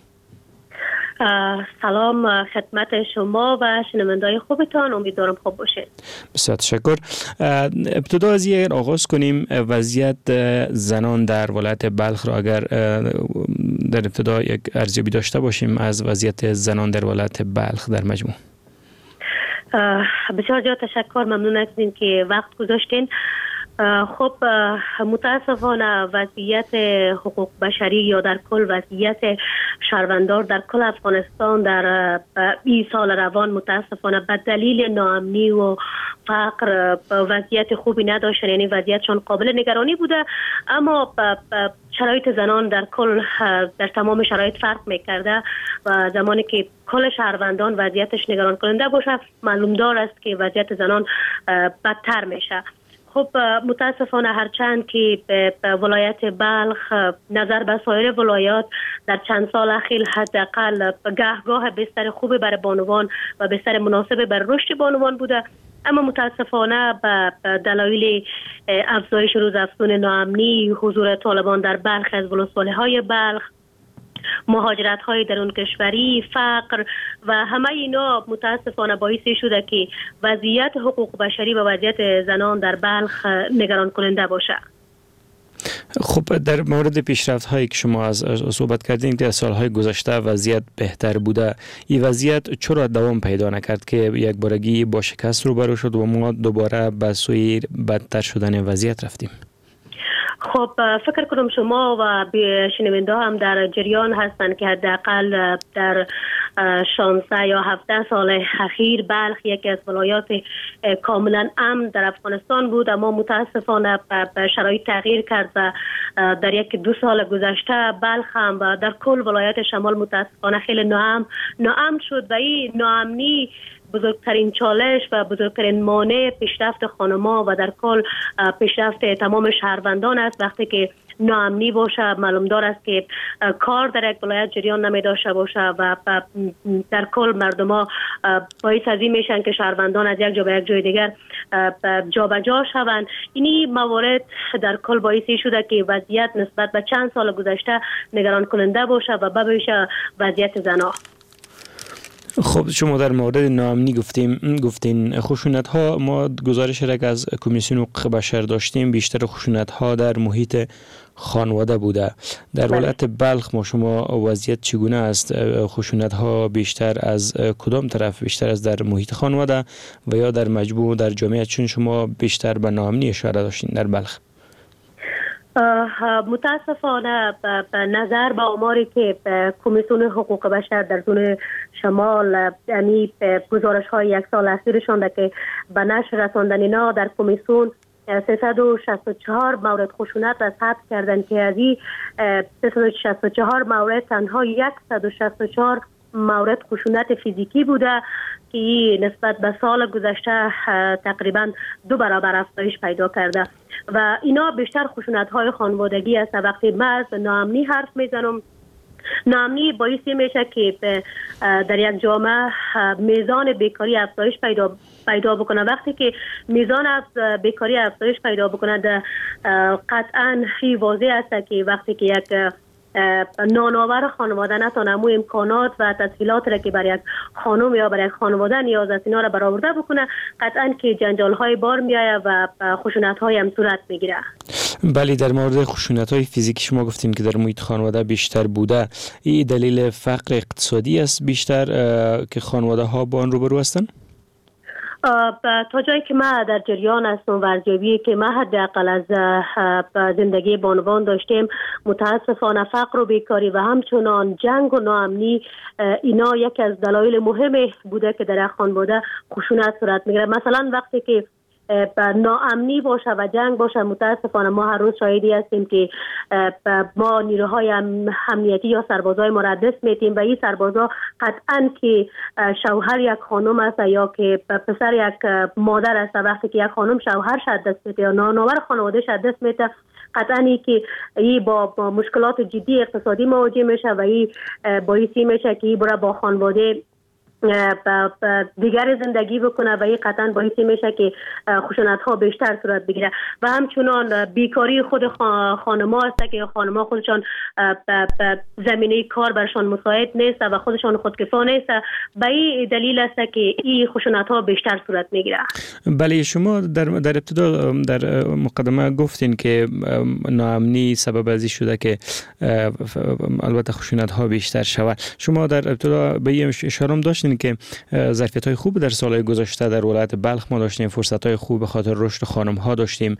Speaker 20: سلام خدمت شما و شنونده‌های خوبتان، امیدوارم خوب باشید.
Speaker 19: بسیار تشکر. ابتدا از این آغاز کنیم وضعیت زنان در ولایت بلخ را اگر در ابتدا یک ارزیابی داشته باشیم از وضعیت زنان در ولایت بلخ در مجموع.
Speaker 20: بسیار زیاد تشکر، ممنون هستیم که وقت گذاشتین. خب متاسفانه وضعیت حقوق بشری یا در کل وضعیت شهروندان در کل افغانستان در این سال روان متاسفانه به دلیل ناامنی و فقر وضعیت خوبی نداشتن، یعنی وضعیتشان قابل نگرانی بوده، اما شرایط زنان در کل در تمام شرایط فرق میکرده و زمانی که کل شهروندان وضعیتش نگران کننده باشه معلوم دار است که وضعیت زنان بدتر میشه. خب متاسفانه هرچند که ولایت بلخ نظر به سایر ولایات در چند سال اخیر حداقل گهگاه بستر خوبی برای بانوان و بستر مناسب برای رشد بانوان بوده، اما متاسفانه به دلایل افزایش روزافزون ناامنی، حضور طالبان در برخی از ولسوالی‌های بلخ، مهاجرت های درون کشوری، فقر و همه اینا متاسفانه باعث شده که وضعیت حقوق بشری و وضعیت زنان در بلخ نگران کننده باشه.
Speaker 19: خب در مورد پیشرفت هایی که شما از صحبت کردین که سالهای گذشته وضعیت بهتر بوده، این وضعیت چرا دوام پیدا نکرد که یک بارگی با شکست روبرو شد و ما دوباره به سوی بدتر شدن وضعیت رفتیم؟
Speaker 20: خب فکر کنم شما و شنونده هم در جریان هستند که حداقل در 16 یا 17 سال اخیر بلخ یکی از ولایات کاملا امن در افغانستان بود، اما متاسفانه به شرایط تغییر کرد و در یک دو سال گذشته بلخ هم و در کل ولایات شمال متاسفانه خیلی ناامن شد و این ناامنی بزرگترین چالش و بزرگترین مانع پیشرفت خانم‌ها و در کل پیشرفت تمام شهروندان است. وقتی که ناامنی باشه معلومدار است که کار در یک ولایت جریان نمی داشته باشه و در کل مردم‌ها باعث از این میشن که شهروندان از یک جا به یک جای دیگر جابجا شوند. اینی موارد در کل باعث شده که وضعیت نسبت به چند سال گذشته نگران کننده باشه و ببیشه وضعیت زنها.
Speaker 19: خب شما در مورد ناامنی گفتین خشونت ها، ما گزارش را که از کمیسیون حقوق بشر داشتیم بیشتر خشونت ها در محیط خانواده بوده. در ولایت بلخ ما شما وضعیت چگونه است؟ خشونت ها بیشتر از کدام طرف؟ بیشتر از در محیط خانواده و یا در مجموع در جامعه؟ چون شما بیشتر به ناامنی اشاره داشتین در بلخ.
Speaker 20: متاسفانه به نظر به آماری که کمیسیون حقوق بشر در زون شمال یعنی گزارش های یک سال اخیرشان که به نشر رساندن اینا در کمیسیون 364 مورد خشونت را ثبت کردند که از این 364 مورد تنها 164 مورد خشونت فیزیکی بوده که نسبت به سال گذشته تقریبا 2 برابر افزایش پیدا کرده و اینا بیشتر خشونت های خانوادگی است. وقتی من از ناامنی حرف میزنم، ناامنی باعث میشه که در یک جامعه میزان بیکاری افزایش پیدا بکنه. وقتی که میزان بیکاری افزایش پیدا بکنه قطعا خیلی واضح است که وقتی که یک نانآور خانواده نتونه امو امکانات و تسهیلات را که برای یک خانم یا برای یک خانواده نیاز است اینا را برآورده بکنه، قطعا که جنجال های بار میآید و خشونت های هم صورت میگیره.
Speaker 19: بله، در مورد خشونت های فیزیکی شما گفتین که در محیط خانواده بیشتر بوده. این دلیل فقر اقتصادی است بیشتر که خانواده ها با آن روبرو هستند؟
Speaker 20: تا جایی که من در جریان هستم و ارزیابی که من حداقل از زندگی بانوان داشتیم، متاسفانه فقر و بیکاری و همچنان جنگ و ناامنی اینا یکی از دلایل مهم بوده که در خانواده خشونت صورت میگیره. مثلا وقتی که ناامنی باشه و جنگ باشه متاسفانه ما هر روز شاهدی هستیم که ما نیروهای امنیتی یا سربازای ما را دست میتیم و این سربازا قطعا که شوهر یک خانم است یا که پسر یک مادر است، وقتی که یک خانم شوهر شد دست میته یا نانآور خانواده شد دست میته، قطعا که این با مشکلات جدی اقتصادی مواجه میشه و این باعثی میشه که برای با خانواده دیگر زندگی بکنه و این قطعا باعث میشه که خشونت ها بیشتر صورت بگیره و همچنان بیکاری خود خانم‌ها است که خانم‌ها خودشان زمینه کار برشان مساعد نیست و خودشان خودکفا نیست. به این دلیل است که این خشونت ها بیشتر صورت میگیره.
Speaker 19: بله، شما در ابتدا در مقدمه گفتین که ناامنی سبب ازی شده که البته خشونت ها بیشتر شود. شما در ابتدا به این اشاره داشتین که ظرفیت‌های خوب در سالهای گذشته در ولایت بلخ ما داشتیم، فرصت‌های خوب به خاطر رشد خانم‌ها داشتیم.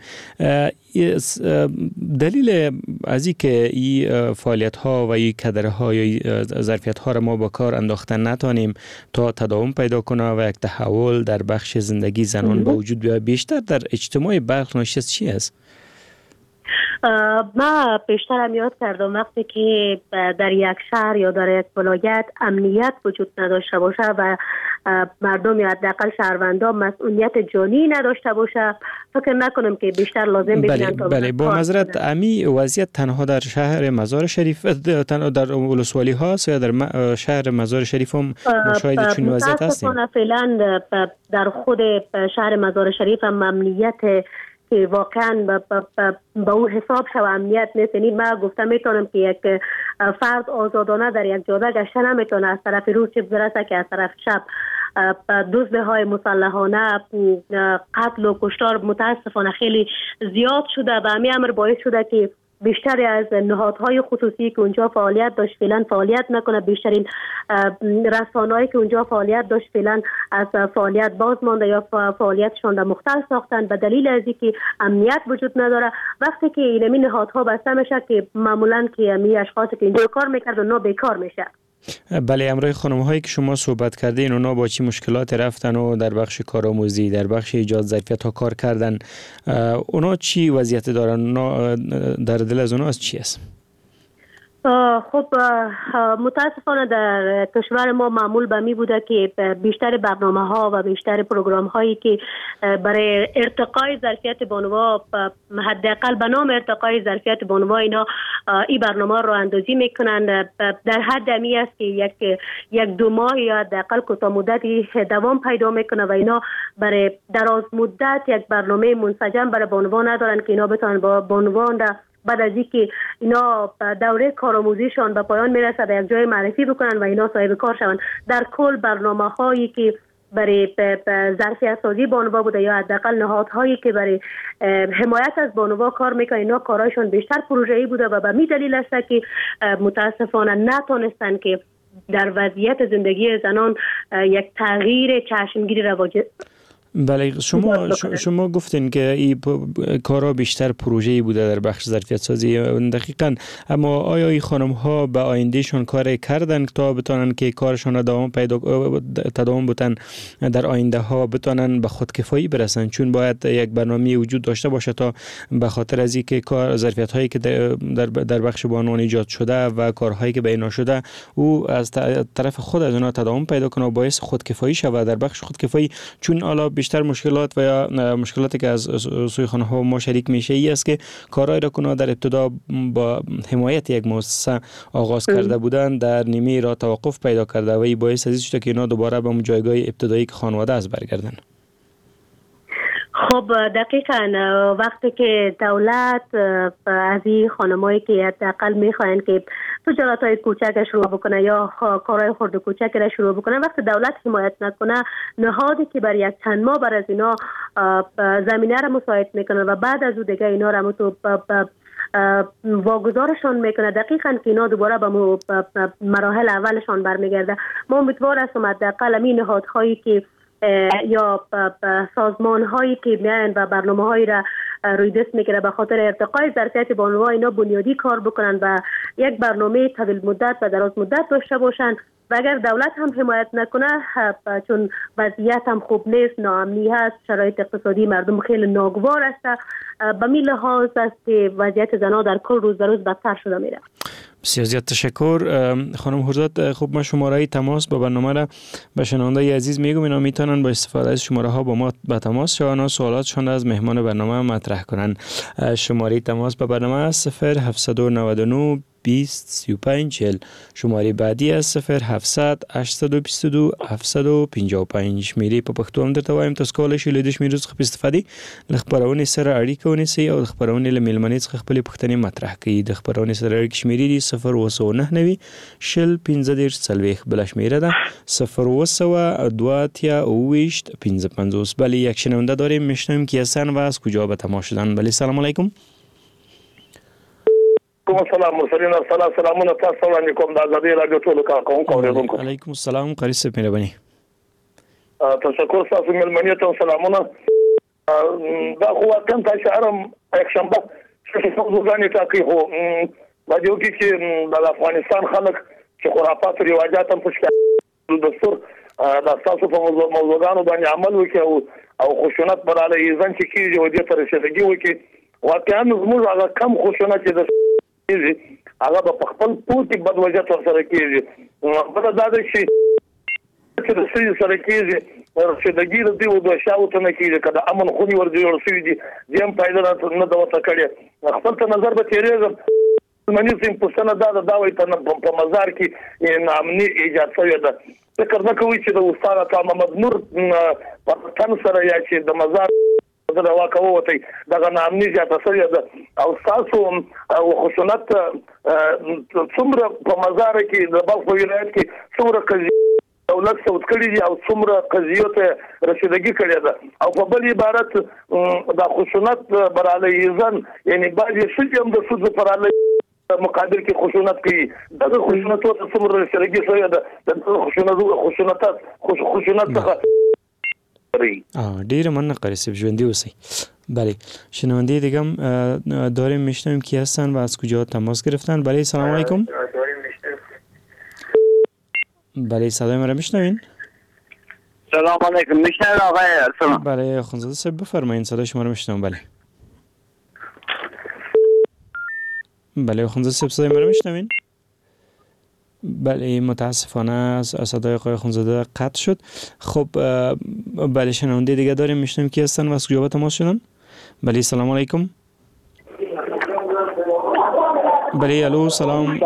Speaker 19: دلیل از این که این فعالیت‌ها و این کدرها یا ظرفیت‌ها را ما با کار انداختن نتانیم تا تداوم پیدا کنه و یک تحول در بخش زندگی زنان با وجود بیاید بیشتر در اجتماع بلخ ناشی از چی است؟
Speaker 20: ما پیشترم یاد کردم وقتی که در یک شهر یا در یک ولایت امنیت وجود نداشته باشه و مردم یا حداقل شهروندان مسئولیت جانی نداشته باشه، فکر نکنم که بیشتر لازم ببینن.
Speaker 19: بله با معذرت، امی وضعیت تنها در شهر مزار شریف تنها در ولسوالی هاست یا در شهر مزار شریف هم مشاهده چنین وضعیت هستیم؟
Speaker 20: فعلا در خود شهر مزار شریف هم امنیت که واقعا به اون حساب شو امنیت نیست. یعنی من گفتم میتونم که یک فرد آزادانه در یک جاده گشته نمیتونه، از طرف روز چه برسه که از طرف شب دزدی های مسلحانه، قتل و کشتار متاسفانه خیلی زیاد شده و همین امر باعث شده که بیشتری از نهادهای خصوصی که اونجا فعالیت داشت فعلا فعالیت نکنه، بیشترین رسانه‌ای که اونجا فعالیت داشت فعلا از فعالیت باز مانده یا فعالیتشان را مختل ساختن به دلیل از اینکه امنیت وجود نداره. وقتی که این نهادها بسته میشه که معمولا که می اشخاصی که اینجا کار میکردن اونا بیکار میشه.
Speaker 19: بله، امروز خانم هایی که شما صحبت کردین اونا با چی مشکلات رفتن و در بخش کارآموزی در بخش ایجاد ظرفیت ها کار کردن، اونا چی وضعیت دارن؟ اونا در دل از اونا از چی است؟
Speaker 20: خب متاسفانه در کشور ما معمول به می بوده که بیشتر برنامه ها و بیشتر پروگرام هایی که برای ارتقای ظرفیت بانوا، حداقل به نام ارتقای ظرفیت بانوا، اینا این برنامه رو اندازی میکنن در حد امی است که یک دو ماه یا حداقل کوتاه مدتی دوام پیدا میکنه و اینا برای دراز مدت یک برنامه منسجم برای بانوا ندارن که اینا بتونن با بانوان بعد از اینکه اینا دوره کارآموزیشان به پایان میرسه به یک جای معرفی بکنن و اینا صاحب کار شون. در کل برنامه هایی که برای ظرفیت سازی بانوا بوده یا حداقل نهادهایی که برای حمایت از بانوا کار میکنن، اینا کارایشون بیشتر پروژه‌ای بوده و به می دلیل است که متاسفانه نتونستن که در وضعیت زندگی زنان یک تغییر چشمگیری رواج.
Speaker 19: بله، شما گفتین که این کارا بیشتر پروژه‌ای بوده در بخش ظرفیت سازی دقیقاً، اما آیا این خانم ها به آیندهشون کار کردن تا بتونن که کارشون تداوم بتن در آینده ها بتونن به خودکفایی برسن؟ چون باید یک برنامه وجود داشته باشه تا به خاطر از اینکه کار ظرفیت هایی که در بخش بانوان ایجاد شده و کارهایی که به اینا شده او از طرف خود از اونها تداوم پیدا کنه و باعث خودکفایی شود. در بخش خودکفایی چون حالا بیشتر مشکلات و یا مشکلاتی که از سوی خانه ها ما شریک میشه ای است که کارهای را کنها در ابتدا با حمایت یک مؤسسه آغاز کرده بودن در نیمه را توقف پیدا کرده و این باعث از شده که اینا دوباره به جایگاه ابتدایی که خانواده از برگردن.
Speaker 20: خب دقیقاً وقتی که دولت از این خانمایی که حداقل میخواین که تجارت‌های کوچک شروع بکنه یا کارهای خرد و کوچک را شروع بکنه، وقتی دولت حمایت نکنه، نهادی که برای یک چند ماه بر از اینا زمینه را مساعد میکنه و بعد از او دیگه اینا را واگذارشان میکنه، دقیقاً که اینا دوباره به مراحل اولشان برمیگرده. ما امیدوار هستم حداقل همین نهادهایی که یا سازمان هایی که میان و برنامه هایی را روی دست میگیره به خاطر ارتقای ظرفیت بانوا، اینا بنیادی کار بکنن و یک برنامه طویل مدت و دراز مدت داشته باشن. و اگر دولت هم حمایت نکنه، چون وضعیت هم خوب نیست، ناامنی هست، شرایط اقتصادی مردم خیلی ناگوار است، به می لحاظ است که وضعیت زنان در کل روز به روز بدتر شده میره.
Speaker 19: بسیار زیاد تشکر خانم هرزاد. خب ما شماره تماس با برنامه را به شنونده عزیز میگم، اینا میتونن با استفاده از شماره ها با ما به تماس شوند، سوالاتشون از مهمان برنامه مطرح کنن. شماره تماس با برنامه است 0799 20 35 40. شماره بعدی است 0700 822 755. میری په پښتو هم درته وایم تاسو کولای شئ له دې شمیرو څخه استفادې له خبرونې سره اړیکه ونیسئ او د خبرونې له میلمنې څخه خپلې پوښتنې مطرح کړئ. د خبرونې سره اړیکې شمیرې دي 029 شل 15 بله شمیره ده 0 بله یک شنونده داریم، میشنویم کی هستن و از کجا به تماس شدن. بله سلام علیکم.
Speaker 15: سلام مرسلین سلامونه تاسو باندې کوم د ازادي رادیو ټول کارکونکو اوریدونکو.
Speaker 19: علیکم السلام قاری صاحب مهرباني.
Speaker 15: تشکر تاسو ملمنې ته سلامونه. دا خو وطن ته شهرم یک شنبه چې څو ځانې تاکي هو باندې کې چې د افغانستان خلک چې خرافات رواجات هم پښه دستور د تاسو په موضوعاتو باندې عمل وکړي او خشونت براله ځان چې کیږي او دې تر رسیدګي وکړي واقعا زموږ هغه کم خشونت چې د کیږي هغه په خپل پوتې بد وجه سره کیږي. بل دا د شي چې د سړي سره کیږي چې د ګیره دی او د شاوته نه کیږي کله امن خونی ور جوړ شوی دي دیم پیدا نه د وته کړي خپل ته نظر به تیرېږم منی سیم پښتنه دا وایي په مزار کې امني ایجاد شوی ده. فکر نه کوي چې د استاد عطا محمد نور په تن سره یا چې د مزار دا واکووتي دغه نامني زیاته شوی ده او تاسو او خشونت څومره په مزار کې د بلخ ولایت کې څومره قضیې دولت څوت کړي دي او څومره قضیو ته رسیدګي کړې ده او په بل عبارت د خشونت برالیزن یعنی بعضی شجم د سود پراله مقابل کې خشونت کوي دغه خشونت ته څومره رسیدګي شوی ده د خشونت څخه
Speaker 19: ډیر مننه قاری صاحب ژوندی اوسئ. بله شنونده دیگه هم داریم میشنویم کی هستن و از کجا تماس گرفتن. بله سلام علیکم. بله صدای ما را میشنوین؟
Speaker 17: سلام علیکم میشنوید آقای ارسلان؟
Speaker 19: بله خانزاده صاحب بفرمایید صدای شما را میشنوم. بله بله خانزاده صاحب صدای ما را میشنوین؟ بله متاسفانه صدای آقای خانزاده قطع شد. خب بله شنونده دیگه داریم میشنویم کی هستن و از کجا تماس شدن. بله سلام علیکم. بله الو سلام.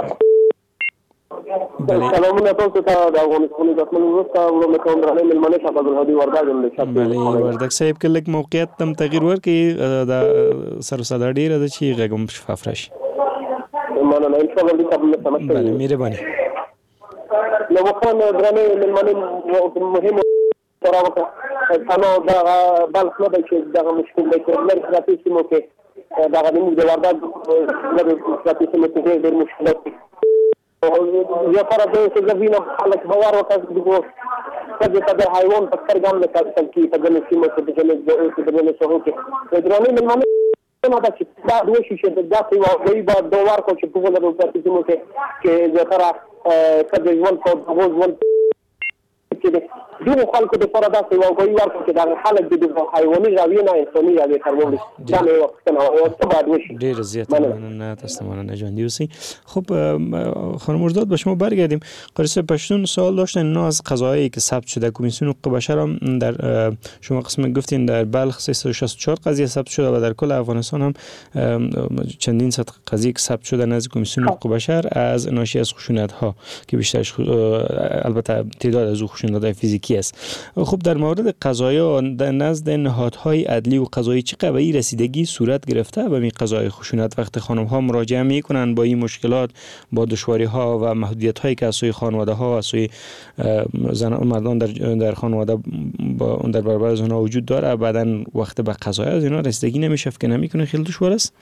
Speaker 21: بله سلامونه تاسو ته د افغانستان د خپل وروسته ورمکوم درنه ملمنه شاه عبدالهادي وردګ
Speaker 19: بله وردګ صاحب کله موقعیت تم تغییر ورکړي د سر صدا ډیره د چی غږم شفاف راشي.
Speaker 21: مننه ان شاء الله دې قبل سمته.
Speaker 19: بله مهرباني.
Speaker 21: نو وکړه درنه ملمنه مهم تراوکه انا دا بلخ نه دی چې دا مشکل دی چې لږ راځي سیمو کې دا غوښنه د وردګ د ستراتیژي متغیر ډېر مشکلات دي. یا پر دې چې زوینه خلک باور وکړي چې په حیوان په سترګام نه کېږي په دې سیمه کې د دې څه کې درنه ملمنه ما دا چې دا دوی چې دا په واقعي با دوار کو چې په دغه ستراتیژي کې زه کله ژوند کو ژوند کې دغه خلکو د پر داسې واقعي ورکو چې دا خلک د حیواني راوي نه انساني راوي ترمول دا نه وختونه او څه وشي
Speaker 19: ډیر زیات مننه تاسو مننه ژوندی اوسئ. خب خانم مرزاد به شما برگردیم. قاری صاحب پشتون سوال داشتن اینا از قضایایی که ثبت شده کمیسیون حقوق بشر هم در شما قسم گفتین در بلخ 364 قضیه ثبت شده و در کل افغانستان هم چندین صد قضیه ثبت شده نزد کمیسیون حقوق بشر از ناشی از خشونت ها که بیشترش البته تعداد از خشونت های فیزیکی است. خب در مورد قضایا در نزد نهادهای عدلی و قضایی چه قوی رسیدگی صورت گرفته به این قضای خشونت وقتی خانم ها مراجعه میکنن با این مشکلات با دشواری ها و محدودیت هایی که از سوی خانواده ها و سوی مردان در خانواده در برابر از اونها وجود داره بعدن وقت به قضای از اینا رسیدگی نمیشه که نمیکنه خیلی دشوار است؟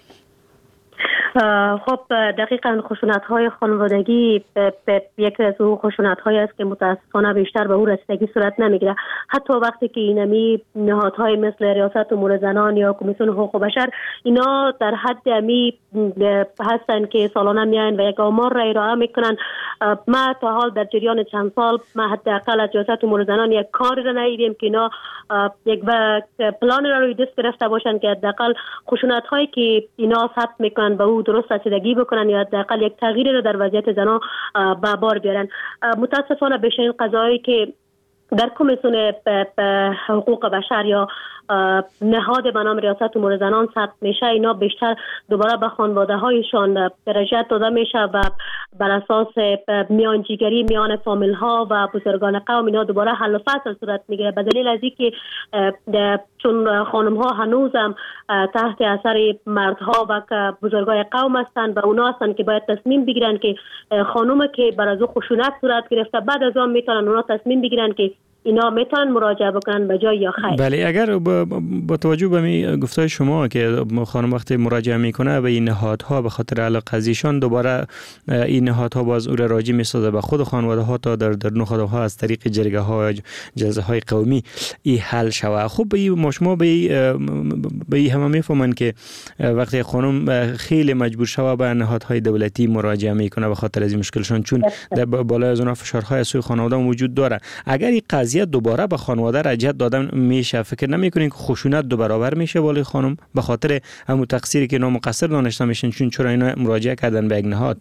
Speaker 20: خب دقیقاً خشونت‌های خانوادگی یکی از اون خشونت‌هایی است که متاسفانه بیشتر به اون رسیدگی صورت نمیگیره. حتی وقتی که اینمی نهادهای مثل ریاست امور زنان یا کمیسیون حقوق بشر اینا در حد امی هستن که سالانه میاین و یک آمار را ارائه میکنن. ما تا حال در جریان چند سال ما حداقل از ریاست امور زنان یک کاری را ندیدیم که اینا یک پلان را روی دست گرفته باشن که حداقل خشونت‌هایی که اینا ثبت میکنن به او درست رسیدگی بکنن یا حداقل یک تغییری رو در وضعیت زنان به بار بیارن. متاسفانه بیشترین قضایی که در کمیسیون حقوق بشر یا نهاد به نام ریاست امور زنان ثبت میشه اینا بیشتر دوباره به خانواده هایشان رجعت داده میشه و بر اساس میانجیگری میان فامیل ها و بزرگان قوم اینا دوباره حل و فصل صورت میگیره به دلیل از اینکه چون خانم ها هنوزم تحت اثر مردها و بزرگای قوم هستند و اونا هستند که باید تصمیم بگیرن که خانومه که بر از خشونت صورت گرفته بعد از آن میتونن اونا تصمیم بگیرن که اینا میتونن مراجعه بکنن به جای یا خیر.
Speaker 19: بله اگر با توجه به می گفتای شما که خانم وقتی مراجعه میکنه به این نهادها به خاطر علاقه قضیهشان دوباره این نهادها باز او را راجع میسازه به خود خانواده ها تا در نهادها از طریق جرگه ها جلسه های قومی این حل شوه. خب به شما به همه میفهمن که وقتی خانم خیلی مجبور شوه به نهادهای دولتی مراجعه میکنه به خاطر از این مشکلشون چون در بالای از اونها فشارهای از سوی خانواده وجود داره. اگر این قضیه وضعیت دوباره به خانواده رجعت دادن میشه؟ فکر نمیکنین که خشونت دو برابر میشه بالای خانم به خاطر همون تقصیری که نامقصر دانسته میشن چون اینا مراجعه کردن به یک نهاد؟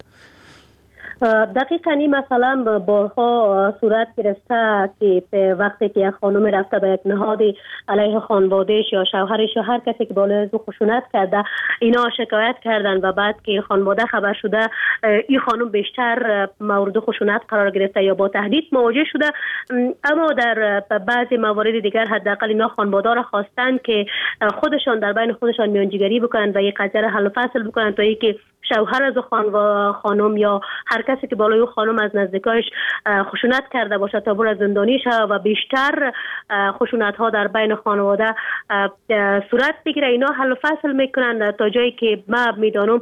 Speaker 20: دقیقاً این مثلا بارها صورت گرفته که وقتی که یک خانم رفته به یک نهاد علیه خانوادهش یا شوهرش یا هر کسی که بالای از او خشونت کرده اینا شکایت کردن و بعد که خانواده خبر شده این خانم بیشتر مورد خشونت قرار گرفته یا با تهدید مواجه شده. اما در بعضی موارد دیگر حداقل اینا خانواده را خواستن که خودشان در بین خودشان میانجیگری بکنن و یک قضیه را حل و فصل بکنن تا اینکه شوهر از خانم یا هر کسی که بالای خانم از نزدیکایش خشونت کرده باشه تا بر زندانی شه و بیشتر خشونت ها در بین خانواده صورت بگیره. اینا حل و فصل میکنن تا جایی که ما میدانم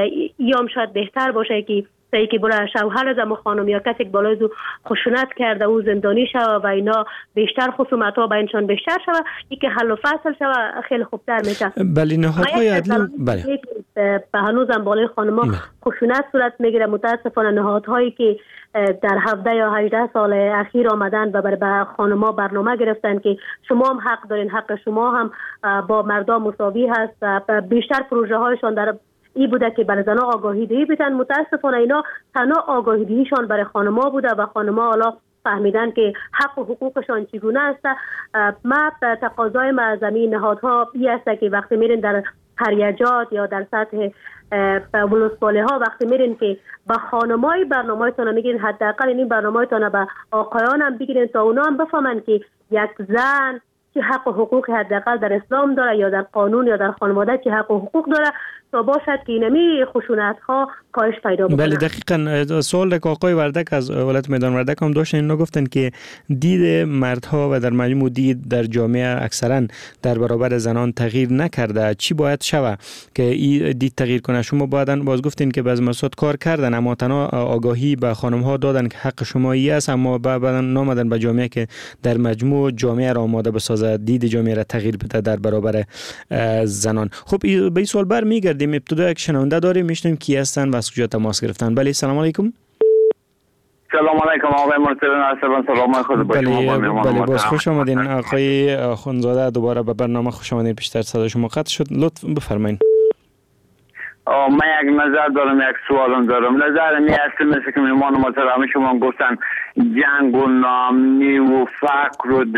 Speaker 20: یا شاید بهتر باشه که تایی که برای شوهر از خانم یا کسی که بالای از خشونت کرده او زندانی شوه و اینا بیشتر خصومت ها بینشان بیشتر شوه این که حل و فصل شوه خیلی خوبتر میشه.
Speaker 19: بله نهادهای عدلی بله
Speaker 20: به هنوزم بالای خانم ها خشونت صورت میگیره. متاسفانه نهادهایی که در 17 یا 18 سال اخیر آمدن و برای خانم ها برنامه گرفتن که شما هم حق دارین، حق شما هم با مردم مساوی هست و بیشتر پروژه هایشان در این بوده که برای زنها آگاهی دهی بدن. متاسفانه اینا تنها آگاهی دهیشان برای خانم‌ها بوده و خانم‌ها حالا فهمیدن که حق و حقوقشان چگونه است. ما تقاضای معظمی نهادها این است که وقتی میرین در قریجات یا در سطح ولسوالی ها وقتی میرین که با خانمای برنامه‌تون میگین حداقل این برنامه‌تون با آقایان هم بگیرین تا اونا هم بفهمن که یک زن چه حق و حقوق حداقل در اسلام داره یا در قانون یا در خانواده چه حق و حقوق داره تا باشد که اینمی خشونت ها کاهش پیدا بکنه.
Speaker 19: بله دقیقاً سوال که آقای وردک از ولایت میدان وردک هم داشتن اینا گفتن که دید مردها و در مجموع دید در جامعه اکثرا در برابر زنان تغییر نکرده. چی باید شوه که این دید تغییر کنه؟ شما بعداً باز گفتین که بعضی مسائل کار کردن اما تنها آگاهی به خانم ها دادن که حق شما است اما بعداً نامدن به جامعه که در مجموع جامعه را آماده بسازه دید جامعه را تغییر بده در برابر زنان. خب به این سوال برمیگردیم. ابتدا یک شنونده داریم میشنیم کی هستن و از کجا تماس گرفتن. بله سلام علیکم.
Speaker 16: سلام علیکم آقای مرسلین سلام خود با شما.
Speaker 19: بله باز خوش آمدین آقای اخوندزاده دوباره به برنامه خوش آمدین. پیشتر صدا شما قطع شد لطف بفرمایید.
Speaker 16: من یک نظر دارم یک سوالم دارم. نظر می است مثل که مهمان محترم شما گفتن جنگ و ناامنی و فقر و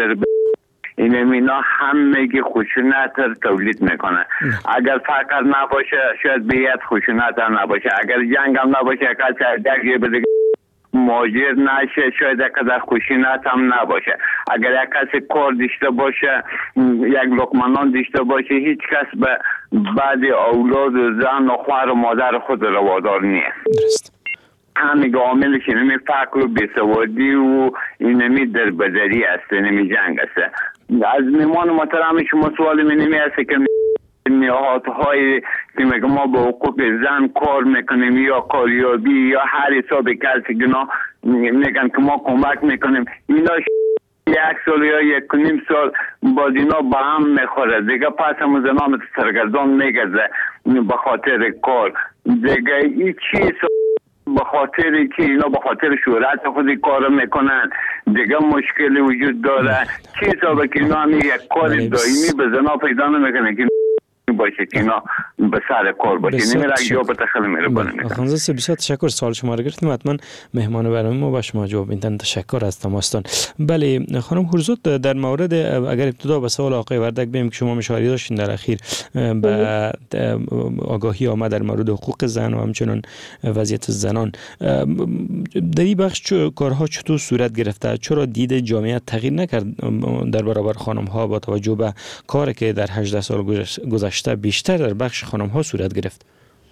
Speaker 16: اینا همگی خشونت تولید میکنه. اگر فقر نباشه شاید بیت خشونت هم نباشه. اگر جنگ هم نباشه کسی درگیر بده مهاجر نشه شاید قدر خشونت هم نباشه. اگر یک کسی کار داشته باشه یک لقمه داشته باشه هیچ کس به بعد اولاد و زن و خواهر و مادر خود روادار نیست. همین عاملش اینمی فقر و بیسوادی و اینمی دربدری است، اینمی جنگ است. از میمان محترم شما سوال منیمی است که نهادهای که ما با حقوق زن کار میکنیم یا کاریابی یا هر حساب کسی که میگن که ما کمک میکنیم اینا یک سال یا یک نیم سال باز اینا با هم میخوره دیگه پس هم زنان سرگردان میگذه به خاطر کار دیگه این چیز به خاطر که اینا به خاطر شهرت خودی کار میکنن دیگه مشکلی وجود داره. چی حسابه که اینا هم یک کار دائمی به زنا پیدا نمیکنه که باشه که اینا به سر کار باشه. نمیره جواب تخیل میره کنه.
Speaker 19: خانزه بسیار تشکر سوال شما رو گرفتیم. حتما مهمان برنامه ما با شما جواب میدن. تشکر از تماستان. بله خانم هرزود در مورد اگر ابتدا به سوال آقای وردک بیم که شما مشاوره داشتین در اخیر به آگاهی آمد در مورد حقوق زن و همچنان وضعیت زنان در این بخش کارها چطور صورت گرفته؟ چرا دید جامعه تغییر نکرد در برابر خانم ها با توجه به کاری که در 18 سال گذشته بیشتر در بخش خانم ها صورت گرفت؟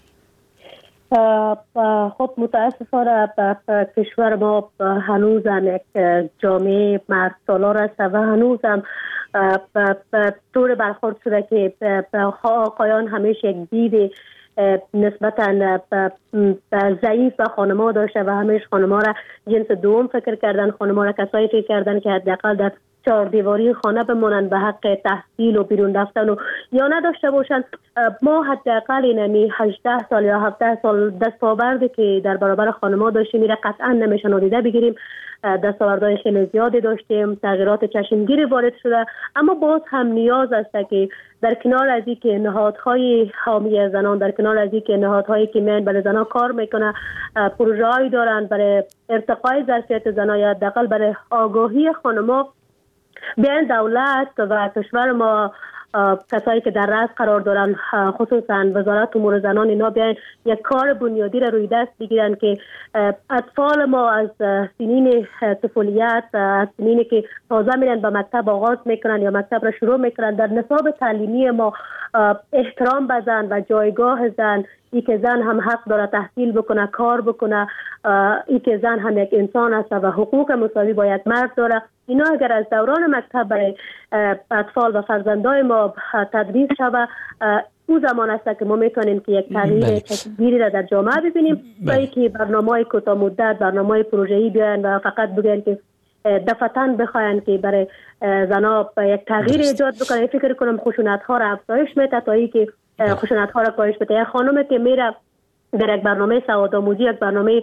Speaker 20: خب متاسفانه کشور ما هنوزم یک جامعه مرد سالار است و هنوزم طور برخورد شده که آقایان همیشه یک دید نسبتا ضعیف به خانم‌ها داشته و همیشه خانم‌ها را جنس دوم فکر کردن، خانم‌ها را کسایی فکر کردن که حداقل در چهار دیواری خانه بمانند به حق تحصیل و بیرون رفتن و یا نداشته باشند. ما حداقل اینمی 18 سال یا 17 سال دستاوردی که در برابر خانم‌ها داشتیم میره قطعا نمیشه نادیده بگیریم. دستاوردهای خیلی زیادی داشتیم، تغییرات چشمگیری وارد شده، اما باز هم نیاز است که در کنار از اینکه نهادهای حامی زنان، در کنار از اینکه نهادهایی که میان برای زنان کار میکنه پروژه‌ای دارن برای ارتقای ظرفیت زنان یا حداقل برای آگاهی خانم‌ها، بیان دولت و کشور ما کسایی که در رأس قرار دارن خصوصا وزارت امور زنان اینا بیان یک کار بنیادی را روی دست بگیرن که اطفال ما از سنین طفولیت، از سنینی که تازه میرن به مکتب آغاز میکنن یا مکتب را شروع میکنن، در نصاب تعلیمی ما احترام به زن و جایگاه زن، ای که زن هم حق داره تحصیل بکنه، کار بکنه، ای که زن هم یک انسان است و حقوق مساوی با یک مرد داره، اینا اگر از دوران مکتب برای اطفال و فرزندای ما تدریس شود، او زمان است که ما میتونیم که یک تغییر تکبیری را در جامعه ببینیم و اینکه برنامه‌های کوتاه مدت، برنامه‌های پروژه‌ای بیان و فقط بگن که دفعتاً بخواین که برای زنا یک تغییر ایجاد بکنن. فکر کنم خشونت‌ها را افزایش میده تا اینکه خشونت‌ها را کاهش بده. یک خانمی که میره در یک برنامه سوادآموزی، یک برنامه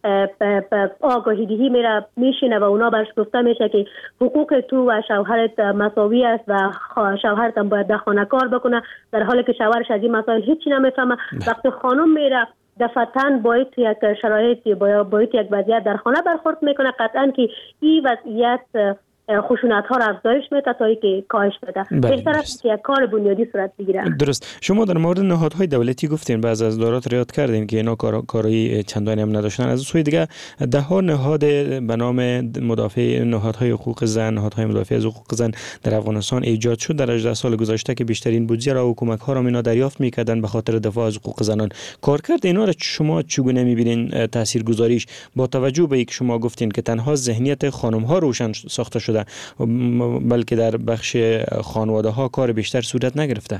Speaker 20: آگاهی دهی میره میشینه و اونا برش گفته میشه که حقوق تو و شوهرت مساوی است و شوهرت هم باید در خانه کار بکنه، در حالی که شوهرش از این مسائل هیچی نمیفهمه. وقتی خانم میره دفعتاً باید یک شرایطی باید یک وضعیت در خانه برخورد میکنه، قطعاً که این وضعیت خشونت ها را افزایش میده تا اینکه کاهش بده. بهتر است که یک کار بنیادی صورت بگیره.
Speaker 19: درست. شما در مورد نهادهای دولتی گفتین، بعض از دارات یاد کردین که اینا کارایی چندانی هم نداشتن. از سوی دیگه ده ها نهاد به نام مدافع نهادهای حقوق زن، نهادهای مدافع از حقوق زن در افغانستان ایجاد شد در 18 سال گذشته که بیشترین بودجه را و کمک ها را اینا دریافت میکردن به خاطر دفاع از حقوق زنان. کارکرد اینا را شما چگونه میبینین تاثیرگذاریش، با توجه به اینکه شما گفتین که تنها ذهنیت خانم ها روشن ساخته شده بلکه در بخش خانواده ها کار بیشتر صورت نگرفته؟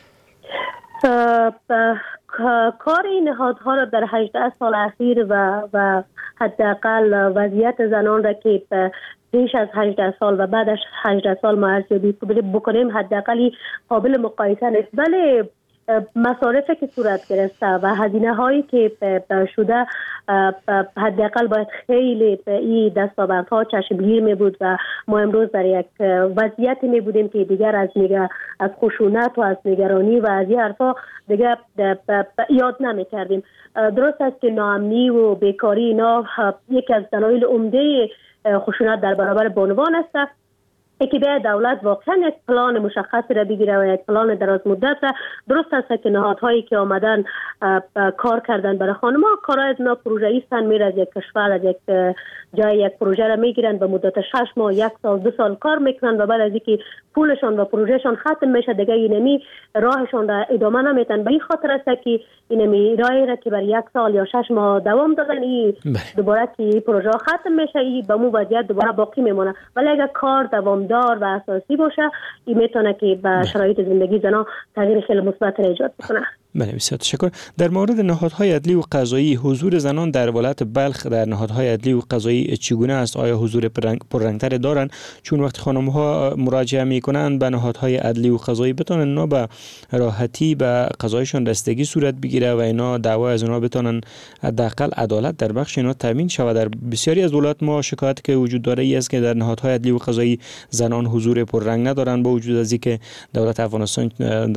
Speaker 20: کار این نهادها را در 18 سال اخیر و حداقل وضعیت زنان را که پیش از 18 سال و بعدش 18 سال ما ارزیابی بکنیم حداقل قابل مقایسه نیست. بله مصارفی که صورت گرفته و هزینه هایی که شده حداقل باید خیلی این دستاوردها چشمگیر می بود و ما امروز در یک وضعیتی می بودیم که دیگر از خشونت و از نگرانی و از این حرفا دیگر یاد نمی کردیم. درست است که ناامنی و بیکاری اینا یکی از دلایل عمده خشونت در برابر بانوان است. که باید دولت واقعا یک پلان مشخصی را بگیره و یک پلان دراز مدت را. درست است که نهادهایی که آمدن کار کردن برای خانم‌ها کارهای از پروژه‌ای هستند، میره از یک کشور از یک جای یک پروژه را میگیرن به مدت 6 ماه، 1 سال، 2 سال کار میکنن و بعد از اینکه پولشون و پروژهشون ختم میشه دیگه اینمی راهشون را ادامه نمیدن. به این خاطر است که اینمی راهی را که برای 1 سال یا 6 ماه دوام دادن این دوباره که پروژه ختم میشه این به مو وضعیت دوباره باقی میمونه. ولی اگر کار دوامدار و اساسی باشه این میتونه که به شرایط زندگی زنان تغییر خیلی مثبت ایجاد کنه.
Speaker 19: بله بسیار تشکر. در مورد نهادهای عدلی و قضایی، حضور زنان در ولایت بلخ در نهادهای عدلی و قضایی چگونه است؟ آیا حضور پررنگتر دارند؟ چون وقتی خانم‌ها مراجعه می‌کنند به نهادهای عدلی و قضایی بتونن اینا به راحتی به قضایشون رسیدگی صورت بگیره و اینا دعوا از اینا بتونن حداقل عدالت در بخش اینا تامین شود. در بسیاری از ولایات ما شکایت که وجود داره ای است که در نهادهای عدلی و قضایی زنان حضور پررنگ ندارند، با وجود از اینکه دولت افغانستان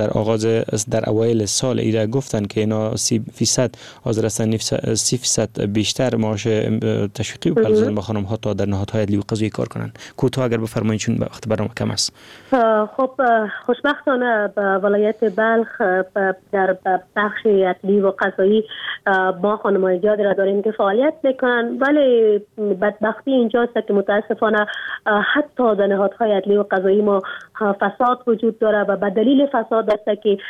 Speaker 19: در اوایل سال ایرا گفتن که اینا 30% حاضر هستن 30% بیشتر معاش تشویقی بپردازن به خانم ها تا در نهادهای عدلی و قضایی کار کنن. کوتاه اگر بفرمایید چون وقت برنامه کم است.
Speaker 20: خب خوشبختانه ولایت بلخ در بخش عدلی و قضایی با خانم‌های زیادی را داریم که فعالیت میکنن، ولی بدبختی اینجاست که متاسفانه حتی در نهادهای عدلی و قضایی ما فساد وجود داره و به دلیل فساد است که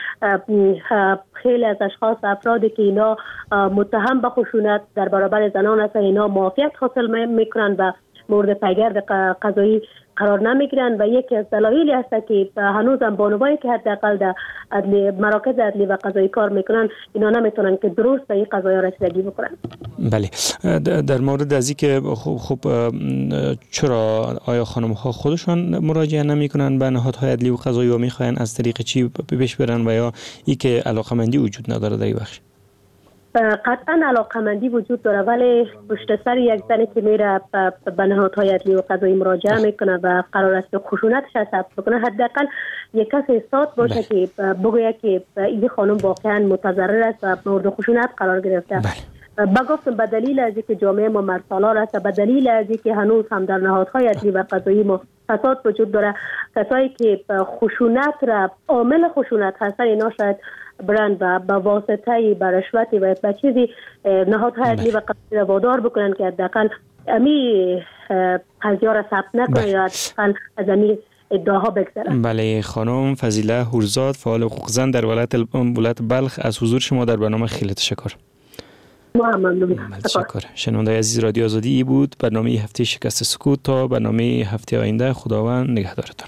Speaker 20: خیلی از اشخاص افرادی که اینا متهم به خشونت در برابر زنان هستند اینا معافیت حاصل میکنن و مورد پیگرد قضایی قرار نمیگیرن و یکی از دلایلی است که هنوز هم بانوایی که حداقل در مراکز عدلی و قضایی کار میکنن اینا نمیتونن که درست به این قضایا رسیدگی بکنن.
Speaker 19: بله، در مورد از اینکه خب چرا آیا خانم ها خودشان مراجعه نمیکنن به نهادهای عدلی و قضایی و میخواین از طریق چی پیش برن و یا ای که علاقمندی وجود نداره در این بخش؟
Speaker 20: قطعا علاقمندی وجود داره، ولی پشت سر یک زنی که میره به نهادهای عدلی و قضایی مراجعه میکنه و قرار است خشونتش ثبت بکنه، حداقل یک کس استاد باشه که بگوید که این خانم واقعا متضرر است و مورد خشونت قرار گرفته. گفتم به دلیل از اینکه جامعه ما مرسالار است، به دلیل از اینکه هنوز هم در نهادهای عدلی و قضایی ما فساد وجود داره، کسایی که خشونت را عامل خشونت هستن اینا شاید برند و به واسطه به رشوتی و به چیزی نهادهای عدلی و قضایی را وادار بکنن که حداقل امی قضیه را ثبت نکنه یا حداقل از امی ادعاها بگذرن.
Speaker 19: بله، خانم فضیله هورزاد، فعال حقوق زن در ولایت بلخ، از حضور شما در برنامه خیلی تشکر. تشکر. شنونده عزیز رادیو آزادی ای بود برنامه هفته شکست سکوت. تا برنامه هفته آینده خداوند نگهدارتان.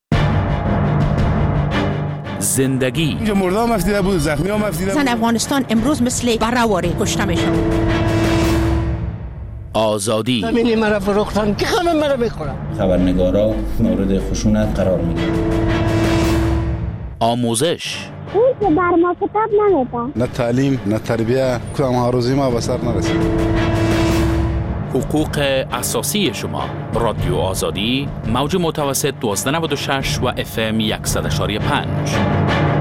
Speaker 2: زندگی
Speaker 4: اینجا مردم مفتیده بود، زخمی ها مفتیده بود.
Speaker 22: زن افغانستان امروز مثل برهواری کشته میشن.
Speaker 2: آزادی
Speaker 22: زمینی مرا فروختن که همه مرا میخورن.
Speaker 23: خبرنگارا مورد خشونت قرار میگیرن.
Speaker 2: آموزش
Speaker 24: اون که بر ما کتاب نمیدن.
Speaker 4: نه تعلیم نه تربیه، کدام هاروزی ما به سر نرسید.
Speaker 2: حقوق اساسی شما. رادیو آزادی، موج متوسط 1296 و FM 100.5.